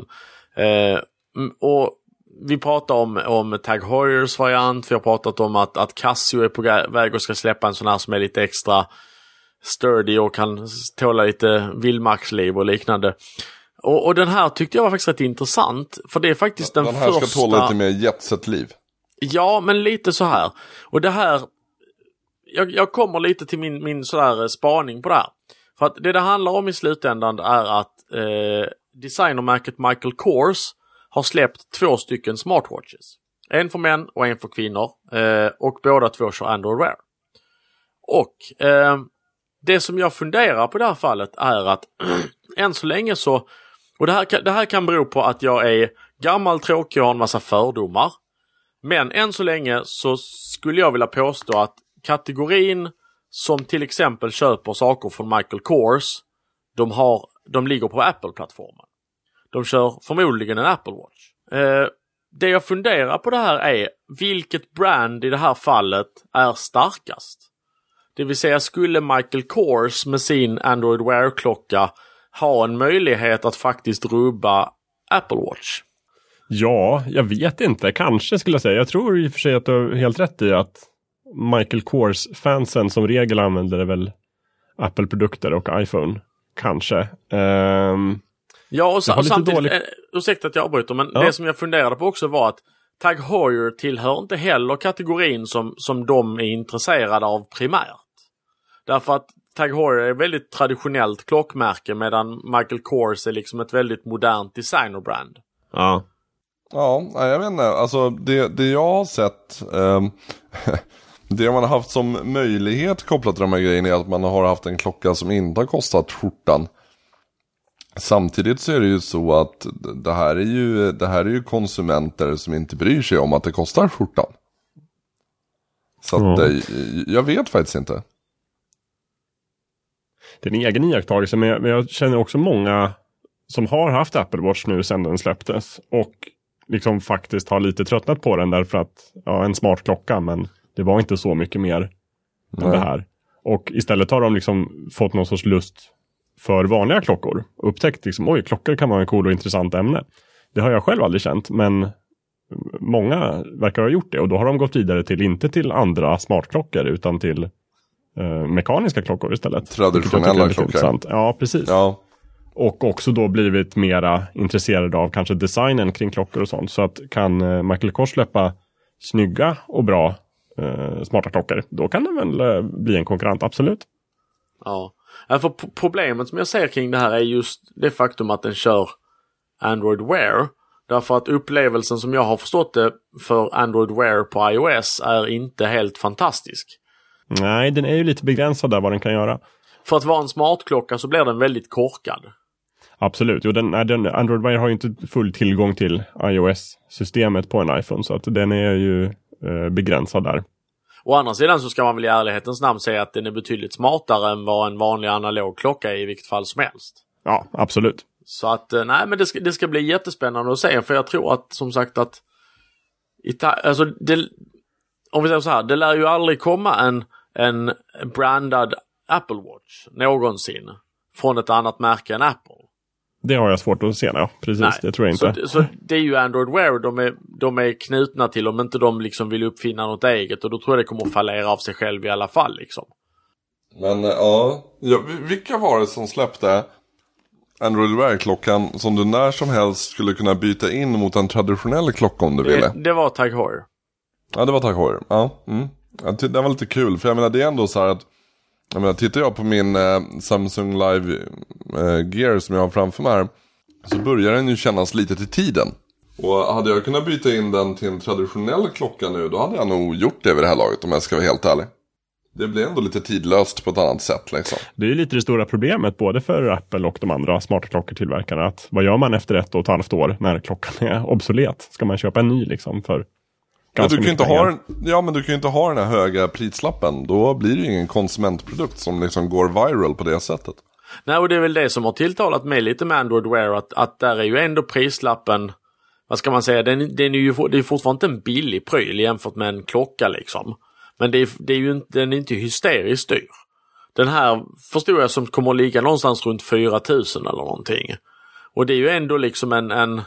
A: Och vi pratar om Tag Heuers variant, vi har pratat om att Casio är på väg och ska släppa en sån här som är lite extra sturdy och kan tåla lite vildmarksliv och liknande. Och den här tyckte jag var faktiskt rätt intressant, för det är faktiskt den första...
B: Den här ska tåla lite mer jetset-liv.
A: Ja, men lite så här. Och det här... Jag kommer lite till min sådär spaning på det här. För att det handlar om i slutändan är att designermärket Michael Kors har släppt 2 stycken smartwatches. En för män och en för kvinnor. Och båda 2 kör Android Wear. Och det som jag funderar på det här fallet är att än så länge så... Och det här kan bero på att jag är gammal, tråkig och har en massa fördomar. Men än så länge så skulle jag vilja påstå att kategorin som till exempel köper saker från Michael Kors, de ligger på Apple-plattformen. De kör förmodligen en Apple Watch. Det jag funderar på det här är vilket brand i det här fallet är starkast. Det vill säga, skulle Michael Kors med sin Android Wear-klocka ha en möjlighet att faktiskt rubba Apple Watch?
C: Ja, jag vet inte. Kanske skulle jag säga. Jag tror i och för sig att du har helt rätt i att Michael Kors-fansen som regel använder väl Apple-produkter och iPhone. Kanske.
A: Ja, och samtidigt, ursäkta att jag avbryter, men det som jag funderade på också var att Tag Heuer tillhör inte heller kategorin som de är intresserade av primärt. Därför att Tag Heuer är väldigt traditionellt klockmärke, medan Michael Kors är liksom ett väldigt modernt designerbrand.
C: Ja.
B: Ja, jag vet inte. Alltså det jag har sett... Det man har haft som möjlighet kopplat till de här grejerna är att man har haft en klocka som inte har kostat skjortan. Samtidigt så är det ju så att det här är ju konsumenter som inte bryr sig om att det kostar skjortan. Så att jag vet faktiskt inte.
C: Det är en egen iakttagelse, men jag känner också många som har haft Apple Watch nu sedan den släpptes och liksom faktiskt har lite tröttnat på den därför att en smart klocka, men det var inte så mycket mer än det här. Och istället har de liksom fått någon sorts lust för vanliga klockor. Upptäckt liksom, klockor kan vara en cool och intressant ämne. Det har jag själv aldrig känt, men många verkar ha gjort det. Och då har de gått vidare inte till andra smartklockor utan till mekaniska klockor istället.
B: Traditionella klockor.
C: Ja, precis.
B: Ja.
C: Och också då blivit mera intresserade av kanske designen kring klockor och sånt. Så att kan Michael Kors släppa snygga och bra smarta klockor, då kan det väl bli en konkurrent, absolut.
A: Ja, för problemet som jag ser kring det här är just det faktum att den kör Android Wear. Därför att upplevelsen som jag har förstått det för Android Wear på iOS är inte helt fantastisk.
C: Nej, den är ju lite begränsad där vad den kan göra.
A: För att vara en smartklocka så blir den väldigt korkad.
C: Absolut, jo, Android Wear har ju inte full tillgång till iOS-systemet på en iPhone, så att den är ju begränsad där.
A: Å andra sidan så ska man väl i ärlighetens namn säga att den är betydligt smartare än vad en vanlig analog klocka är i vilket fall som helst.
C: Ja, absolut.
A: Så att, nej, men det ska bli jättespännande att se, för jag tror att, som sagt, att alltså om vi säger så här, det lär ju aldrig komma en brandad Apple Watch någonsin från ett annat märke än Apple.
C: Det har jag svårt att se, precis. Nej. Det tror jag inte.
A: Så det är ju Android Wear de är knutna till, om inte de liksom vill uppfinna något eget, och då tror jag det kommer att fallera av sig själv i alla fall liksom.
B: Men vilka var det som släppte? Android Wear-klockan som du när som helst skulle kunna byta in mot en traditionell klocka om du ville.
A: Det var Tag Heuer.
B: Ja, det var Tag Heuer. Ja, det var lite kul. För jag menar, det är ändå så här att tittar jag på min Samsung Live Gear som jag har framför mig här, så börjar den ju kännas lite till tiden. Och hade jag kunnat byta in den till en traditionell klocka nu, då hade jag nog gjort det vid det här laget, om jag ska vara helt ärlig. Det blir ändå lite tidlöst på ett annat sätt liksom.
C: Det är ju lite det stora problemet både för Apple och de andra smarta klockortillverkarna. Att vad gör man efter 1,5 år när klockan är obsolet? Ska man köpa en ny liksom för ganska mycket pengar?
B: Men du kan ju inte ha den här höga prislappen. Då blir det ju ingen konsumentprodukt som liksom går viral på det sättet.
A: Nej, och det är väl det som har tilltalat mig lite med Android Wear. Att där är ju ändå prislappen, vad ska man säga, det är fortfarande inte en billig pryl jämfört med en klocka liksom. Men det är ju inte, den är inte hysteriskt dyr. Den här förstår jag som kommer att ligga någonstans runt 4 000 eller någonting. Och det är ju ändå liksom en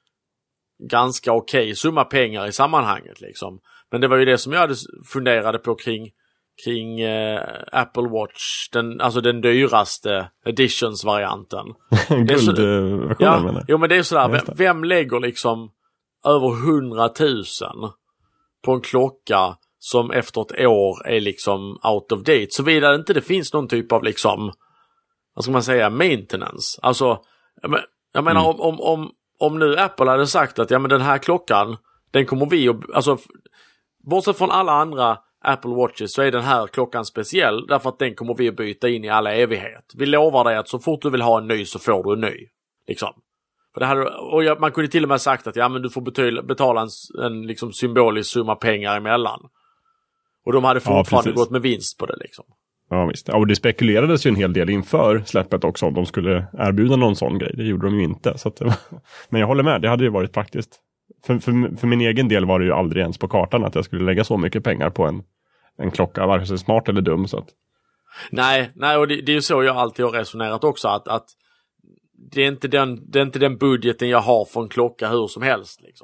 A: ganska okej summa pengar i sammanhanget liksom. Men det var ju det som jag funderade på kring Apple Watch, den dyraste editions-varianten.
C: Guldversionen menar.
A: Jo, men det är sådär, vem lägger liksom över 100 000 på en klocka som efter ett år är liksom out of date, såvida inte det finns någon typ av liksom, vad ska man säga, maintenance. Alltså, jag menar om nu Apple hade sagt att ja, men den här klockan, den kommer vi alltså bortsett från alla andra Apple Watches så är den här klockan speciell därför att den kommer vi att byta in i alla evighet. Vi lovar dig att så fort du vill ha en ny så får du en ny. Liksom. För det här, man kunde till och med sagt att ja, men du får betala en liksom symbolisk summa pengar emellan. Och de hade fortfarande gått med vinst på det liksom.
C: Ja visst. Och det spekulerades ju en hel del inför släppet också om de skulle erbjuda någon sån grej. Det gjorde de ju inte. Så att, men jag håller med, det hade ju varit praktiskt. För min egen del var det ju aldrig ens på kartan att jag skulle lägga så mycket pengar på en klocka, vare sig smart eller dum. Så att...
A: Nej, och det är ju så jag alltid har resonerat också, att det är inte den budgeten jag har för en klocka hur som helst liksom.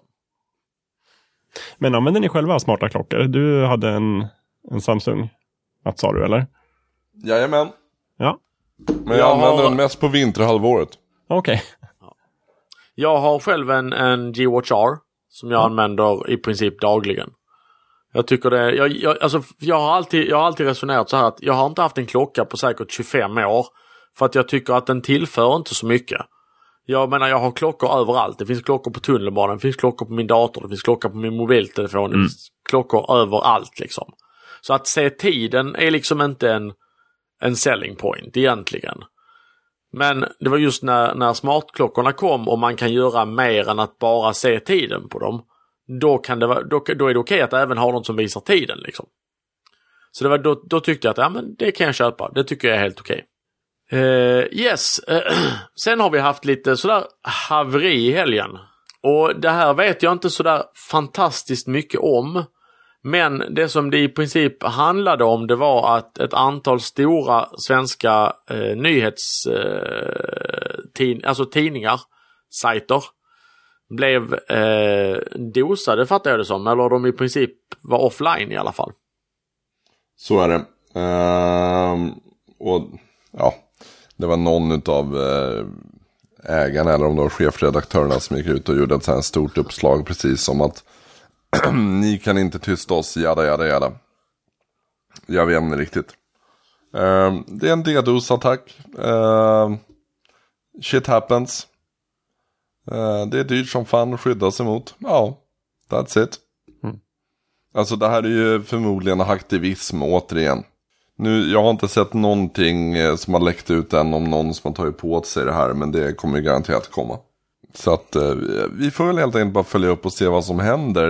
C: Men använder ni själva smarta klockor? Du hade en Samsung, vad sa du eller?
B: Jajamän.
C: Ja.
B: Men jag använder den mest på vinterhalvåret.
C: Okej.
A: Ja. Jag har själv en G-Watch R som jag använder i princip dagligen. Jag tycker det, jag har alltid resonerat så här att jag har inte haft en klocka på säkert 25 år för att jag tycker att den tillför inte så mycket. Jag menar, jag har klockor överallt. Det finns klockor på tunnelbanan, det finns klockor på min dator, det finns klockor på min mobiltelefon, det finns klockor överallt liksom. Så att se tiden är liksom inte en selling point egentligen. Men det var just när smartklockorna kom och man kan göra mer än att bara se tiden på dem. Då är det okej att även ha något som visar tiden liksom. Så det var då tyckte jag att ja, men det kan jag köpa. Det tycker jag är helt okej. Yes. Sen har vi haft lite sådär haveri i helgen. Och det här vet jag inte sådär fantastiskt mycket om. Men det som det i princip handlade om, det var att ett antal stora svenska tidningar, sajter, blev dosade, fattar jag det som. Eller de i princip var offline i alla fall.
B: Så är det. Och ja, det var någon utav ägarna eller om det var chefredaktörerna som gick ut och gjorde ett så här stort uppslag precis som att ni kan inte tysta oss, jada. Jag vet inte riktigt. Det är en DDoS-attack. Shit happens. Det är dyrt som fan att skydda sig mot. Ja, that's it. Alltså det här är ju förmodligen aktivism återigen. Nu, jag har inte sett någonting som har läckt ut än om någon som har tagit på sig det här, men det kommer ju garanterat komma. Så att vi får väl helt enkelt bara följa upp och se vad som händer.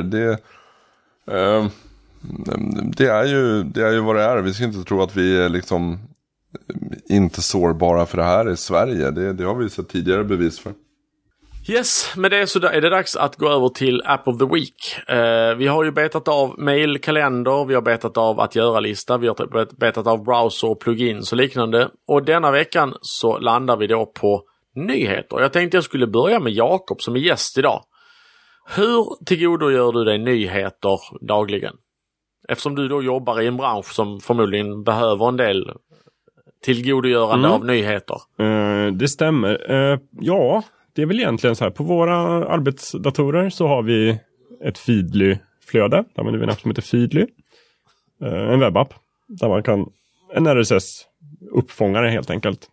B: Det är ju vad det är. Vi ska inte tro att vi är liksom inte sårbara för det här i Sverige. Det har vi sett tidigare bevis för.
A: Yes, med det så är det dags att gå över till App of the Week. Vi har ju betat av mailkalender, vi har betat av att göra-lista, vi har betat av browser och plugins och liknande. Och denna veckan så landar vi då på nyheter. Jag tänkte jag skulle börja med Jakob som är gäst idag. Hur tillgodogör du dig nyheter dagligen? Eftersom du då jobbar i en bransch som förmodligen behöver en del tillgodogörande av nyheter.
C: Det stämmer. Ja, det är väl egentligen så här. På våra arbetsdatorer så har vi ett Feedly-flöde. Där använder vi en app som heter Feedly. En webbapp. Där man kan... En RSS-uppfångare helt enkelt.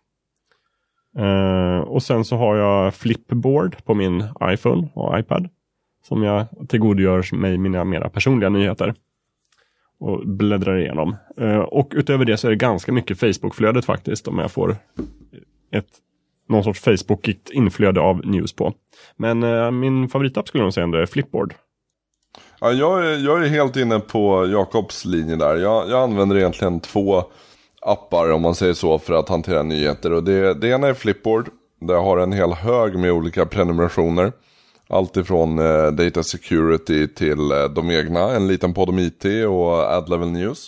C: Och sen så har jag Flipboard på min iPhone och iPad. Som jag tillgodogör mig mina mera personliga nyheter. Och bläddrar igenom. Och utöver det så är det ganska mycket Facebook-flödet faktiskt. Om jag får någon sorts Facebook-igt inflöde av news på. Men min favoritapp skulle jag säga ändå är Flipboard.
B: Ja, jag är helt inne på Jakobs linje där. Jag använder egentligen 2 appar om man säger så för att hantera nyheter. Och det ena är Flipboard. Där jag har en hel hög med olika prenumerationer. Allt ifrån data security till de egna. En liten podd om IT och ad-level news.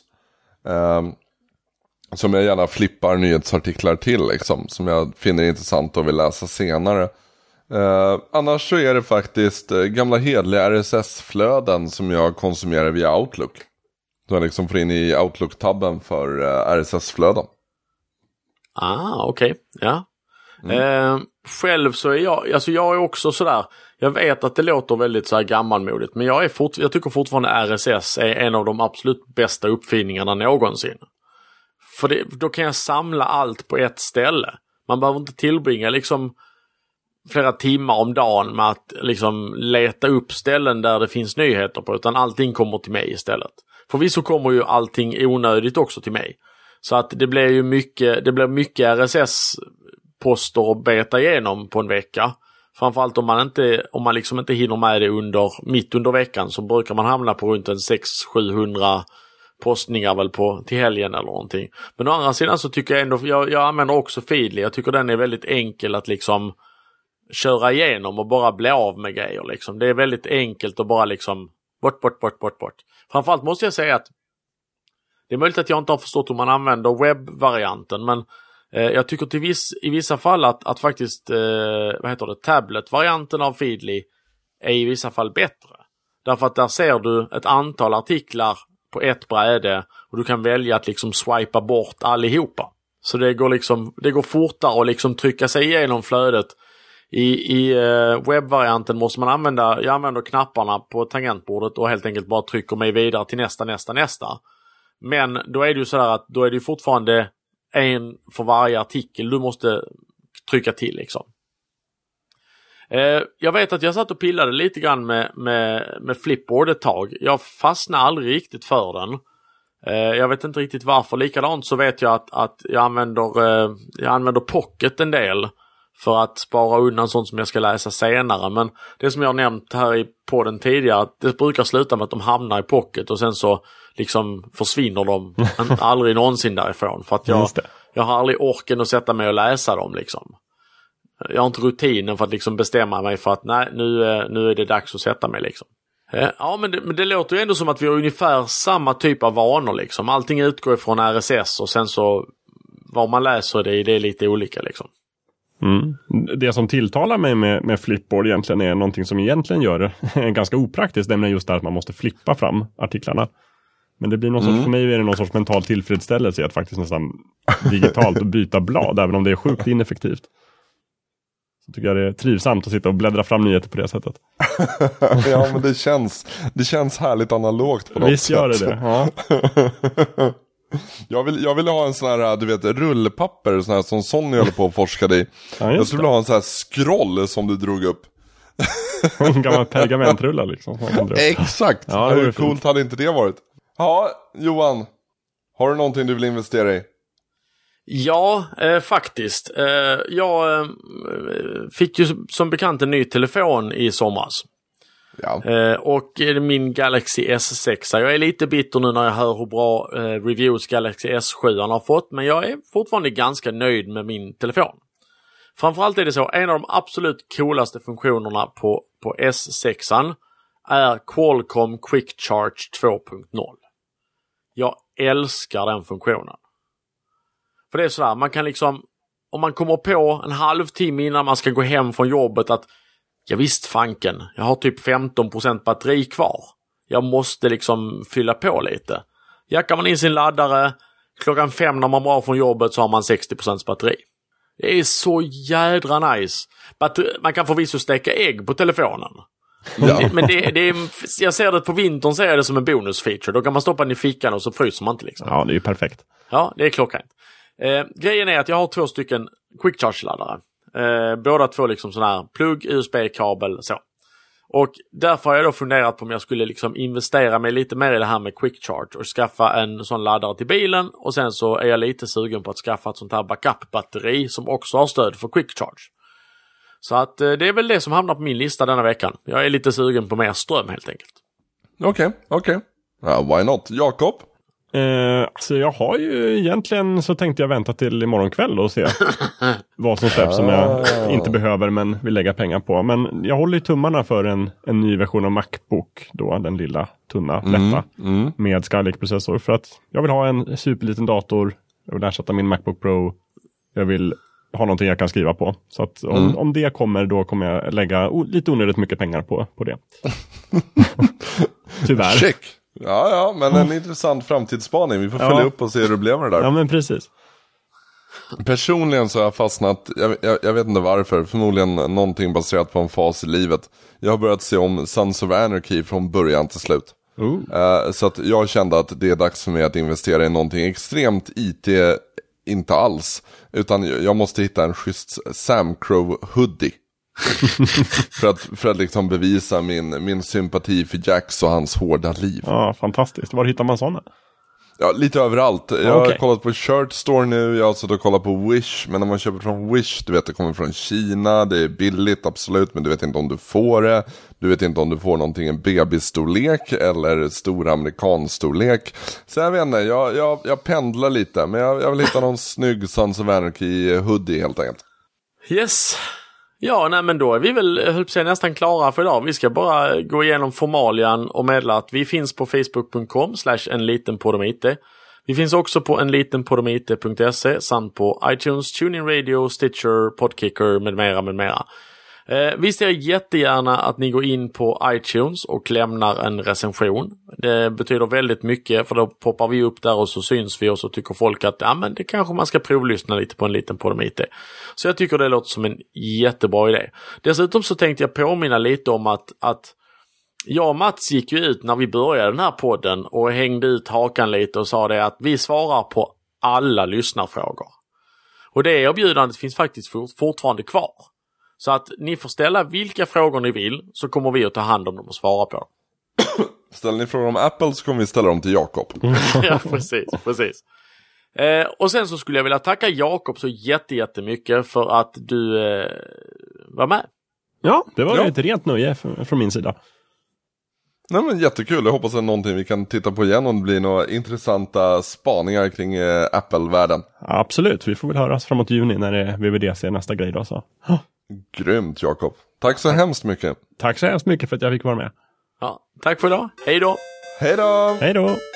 B: Som jag gärna flippar nyhetsartiklar till liksom. Som jag finner intressant och vill läsa senare. Annars så är det faktiskt gamla hedliga RSS-flöden som jag konsumerar via Outlook. Så jag liksom får in i Outlook-tabben för RSS-flöden.
A: Okej. Ja. Själv så är jag är också sådär. Jag vet att det låter väldigt så här gammalmodigt, men jag tycker fortfarande RSS är en av de absolut bästa uppfinningarna någonsin. För då kan jag samla allt på ett ställe. Man behöver inte tillbringa liksom flera timmar om dagen med att liksom leta upp ställen där det finns nyheter på, utan allting kommer till mig istället. Förvisso kommer ju allting onödigt också till mig. Så att det blir ju mycket RSS-poster att beta igenom på en vecka. Framförallt om man liksom inte hinner med det mitt under veckan, så brukar man hamna på runt en 600-700 postningar väl till helgen eller någonting. Men å andra sidan så tycker jag ändå, jag använder också Feedly. Jag tycker den är väldigt enkel att liksom köra igenom och bara bli av med grejer liksom. Det är väldigt enkelt att bara liksom bort. Framförallt måste jag säga att det är möjligt att jag inte har förstått hur man använder webbvarianten, men jag tycker i vissa fall att faktiskt tablet-varianten av Feedly är i vissa fall bättre. Därför att där ser du ett antal artiklar på ett bräde och du kan välja att liksom swipa bort allihopa. Så det går fortare att liksom trycka sig igenom flödet. I webbvarianten måste man jag använder knapparna på tangentbordet och helt enkelt bara trycker mig vidare till nästa. Men då är det ju sådär att då är det ju fortfarande en för varje artikel du måste trycka till liksom. Jag vet att jag satt och pillade lite grann med Flipboard ett tag. Jag fastnade aldrig riktigt för den. Jag vet inte riktigt varför. Likadant så vet jag att jag använder Pocket en del för att spara undan sånt som jag ska läsa senare. Men det som jag har nämnt här i podden tidigare, att det brukar sluta med att de hamnar i Pocket och sen så liksom försvinner de aldrig någonsin därifrån. För att jag har aldrig orken att sätta mig och läsa dem liksom. Jag har inte rutinen för att liksom bestämma mig för att nej, nu är det dags att sätta mig liksom. Ja, men det låter ju ändå som att vi har ungefär samma typ av vanor liksom. Allting utgår från RSS och sen så vad man läser det är lite olika liksom.
C: Det som tilltalar mig med Flipboard egentligen är någonting som egentligen gör det ganska opraktiskt, nämligen just det att man måste flippa fram artiklarna. Men det blir någon sorts, för mig är det någon sorts mental tillfredsställelse att faktiskt nästan digitalt byta blad, även om det är sjukt ineffektivt. Så tycker jag det är trivsamt att sitta och bläddra fram nyheter på det sättet.
B: Ja, men det känns härligt analogt på något sätt.
C: Visst gör det, ja.
B: Jag vill ha en sån här, du vet, rullpapper sån här, som Sonny håller på och forskade i. Ja, jag skulle ha en sån här scroll som du drog upp.
C: En gammal pergamentrulla liksom.
B: Exakt, ja, hur coolt hade inte det varit? Ja, Johan, har du någonting du vill investera i?
A: Ja, faktiskt. Jag fick ju som bekant en ny telefon i somras.
B: Ja.
A: Och min Galaxy S6. Jag är lite bitter nu när jag hör hur bra reviews Galaxy S7 har fått. Men jag är fortfarande ganska nöjd med min telefon. Framförallt är det så, en av de absolut coolaste funktionerna på S6 är Qualcomm Quick Charge 2.0. Jag älskar den funktionen. För det är sådär, man kan liksom, om man kommer på en halvtimme innan man ska gå hem från jobbet att ja visst fanken, jag har typ 15% batteri kvar. Jag måste liksom fylla på lite. Jackar man in sin laddare, Klockan 5 när man drar från jobbet så har man 60% batteri. Det är så jädra nice. Man kan förvisso steka ägg på telefonen.
B: Ja.
A: Men jag ser det på vintern, ser jag det som en bonusfeature. Då kan man stoppa den i fickan och så fryser man inte liksom.
C: Ja, det är ju perfekt.
A: Ja, det är klockrent. Grejen är att jag har 2 stycken quick charge-laddare. Båda 2 liksom sån här plugg, USB-kabel, så. Och därför har jag då funderat på om jag skulle liksom investera mig lite mer i det här med quick charge och skaffa en sån laddare till bilen. Och sen så är jag lite sugen på att skaffa ett sånt här backup-batteri som också har stöd för quick charge. Så att det är väl det som hamnar på min lista denna veckan. Jag är lite sugen på mer ström helt enkelt.
B: Okej. Ja, why not? Jakob?
C: Alltså jag har ju egentligen så tänkte jag vänta till imorgon kväll och se vad som släpps som jag inte behöver men vill lägga pengar på. Men jag håller ju tummarna för en ny version av MacBook då, den lilla tunna, lätta med Skylake-processor. För att jag vill ha en superliten dator, jag vill ersätta min MacBook Pro, jag vill ha någonting jag kan skriva på. Så att om det kommer, då kommer jag lägga lite onödigt mycket pengar på det. Tyvärr.
B: Check. Ja, men en intressant framtidsspaning. Vi får följa upp och se hur det blev med det där.
C: Ja, men precis.
B: Personligen så har jag fastnat, jag vet inte varför, förmodligen någonting baserat på en fas i livet. Jag har börjat se om Sons of Anarchy från början till slut. Så att jag kände att det är dags för mig att investera i någonting extremt IT, inte alls. Utan jag måste hitta en schysst Sam Crow hoodie. för att liksom bevisa min sympati för Jax och hans hårda liv.
C: Ja, fantastiskt. Var hittar man sådana?
B: Ja, lite överallt. Jag har kollat på Shirt Store nu, jag har suttit och kollat på Wish. Men när man köper från Wish, du vet det kommer från Kina, det är billigt absolut, men du vet inte om du får det. Du vet inte om du får någonting, en babystorlek eller stor amerikanstorlek. Så jag vet inte, jag pendlar lite, men jag vill hitta någon snygg Sons of Anarchy hoodie helt enkelt.
A: Yes. Ja, nej men då är vi väl nästan klara för idag. Vi ska bara gå igenom formalian och meddela att vi finns på facebook.com/enlitenpoddom-it. Vi finns också på enlitenpoddom-it.se samt på iTunes, TuneIn Radio, Stitcher, Podkicker med mera. Vi ser jättegärna att ni går in på iTunes och lämnar en recension. Det betyder väldigt mycket, för då poppar vi upp där och så syns vi och så tycker folk att men det kanske man ska provlyssna lite på en liten podd om IT. Så jag tycker det låter som en jättebra idé. Dessutom så tänkte jag påminna lite om att jag och Mats gick ju ut när vi började den här podden och hängde ut hakan lite och sa det att vi svarar på alla lyssnarfrågor. Och det erbjudandet finns faktiskt fortfarande kvar. Så att ni får ställa vilka frågor ni vill, så kommer vi att ta hand om dem och svara på dem.
B: Ställer ni frågor om Apple så kommer vi ställa dem till Jakob.
A: Ja, precis. Och sen så skulle jag vilja tacka Jakob så jättemycket för att du var med.
C: Ja, det var ett rent nöje från min sida.
B: Nej, men jättekul, jag hoppas att det är någonting vi kan titta på igen om det blir några intressanta spaningar kring Apple-världen.
C: Absolut, vi får väl höras framåt juni när det är VVDC nästa grej då. Så.
B: Grymt, Jakob. Tack så hemskt mycket.
C: Tack så hemskt mycket för att jag fick vara med.
A: Ja, tack för idag. Hej då!
B: Hej då!
C: Hej då!